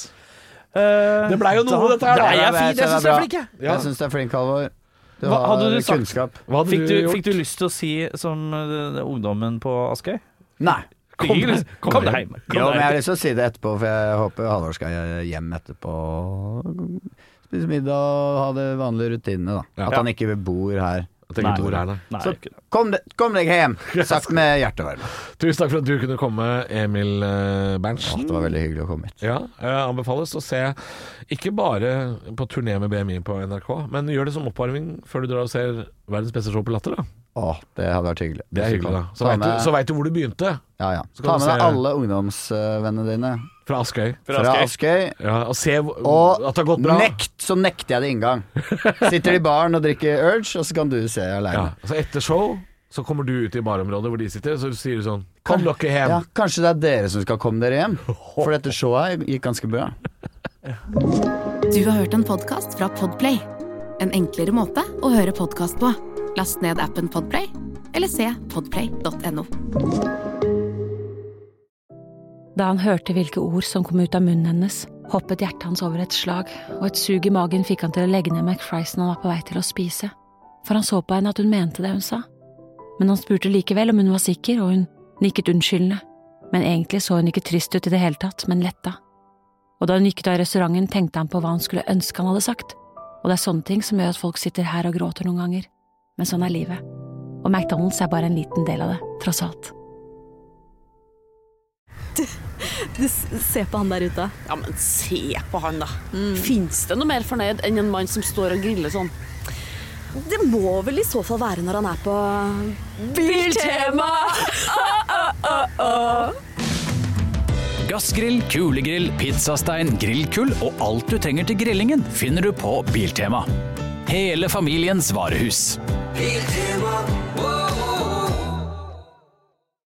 H: Uh, det ble jo noe, dette her.
J: Da. Jeg er fint, jeg synes jeg er flink, jeg.
K: Ja. Jeg synes det er flink, Halvor. Du
J: Hva,
K: har
J: hadde du sagt,
K: kunnskap.
J: Hva hadde fikk, du, du fikk du lyst til å si som uh, ungdommen på Askøy?
K: Nei.
J: Kom, kom, kom, kom deg hjem. Kom
K: jo, men jeg har lyst til å si det etterpå, for jeg håper Halvor skal hjem etterpå. Spise middag og ha det vanlige rutinene, da. Ja. At han ikke bor her.
H: Nei, bor her,
J: nei.
K: Så kom, de, kom deg hjem, sagt med hjertevarme.
H: Tusen takk for at du kunne komme, Emil uh, Berntsen.
K: Det var veldig hyggelig å komme hit.
H: Ja, jeg anbefales å se ikke bare på turné med B M I på N R K, men gjør det som oppvarming før du drar og ser verdens beste show på Latter, da.
K: Åh, det hadde vært hyggelig.
H: Det er hyggelig, da. Så vet, du, så vet du hvor du begynte.
K: Ja, ja. Ta med deg alle ungdomsvennene dine.
H: Fra Askøy.
K: Fra Askøy. Askøy.
H: Ja, og se og at det har gått bra.
K: Nekt, så nekter jeg det inngang. Sitter de i baren og drikker Urge, og så kan du se alene.
H: Ja, altså etter show så kommer du ut i barområdet hvor de sitter, så sier du sånn: Kom dere hjem.
K: Ja, kanskje det er dere som skal komme dere hjem. For dette showet gikk ganske bra.
M: Du har hørt en podcast fra Podplay. En enklere måte å høre podcast på. Last ned appen Podplay, eller se podplay punktum no.
E: Da han hørte hvilke ord som kom ut av munnen hennes, hoppet hjertet hans over et slag, og et sug i magen fikk han til å legge ned McFriesen han var på vei til å spise. For han så på henne at hun mente det hun sa. Men han spurte likevel om hun var sikker, og hun nikket unnskyldende. Men egentlig så hun ikke trist ut i det hele tatt, men letta. Og da hun gikk ut av restauranten, tenkte han på hva han skulle ønske han hadde sagt. Og det er sånne ting som gjør at folk sitter her og gråter noen ganger. Men sånn er livet. Og McDonald's er bare en liten del av det, tross alt.
N: Du, du se på han der ute.
O: Ja, men se på han da. Mm. Finnes det noe mer fornøyd enn en mann som står og griller sånn?
N: Det må vel i så fall være når han er på
O: Biltema!
N: oh, oh, oh, oh.
P: Gassgrill, kulegrill, pizzastein, grillkull og alt du trenger til grillingen finner du på Biltema. Hele familiens varehus. Biltema.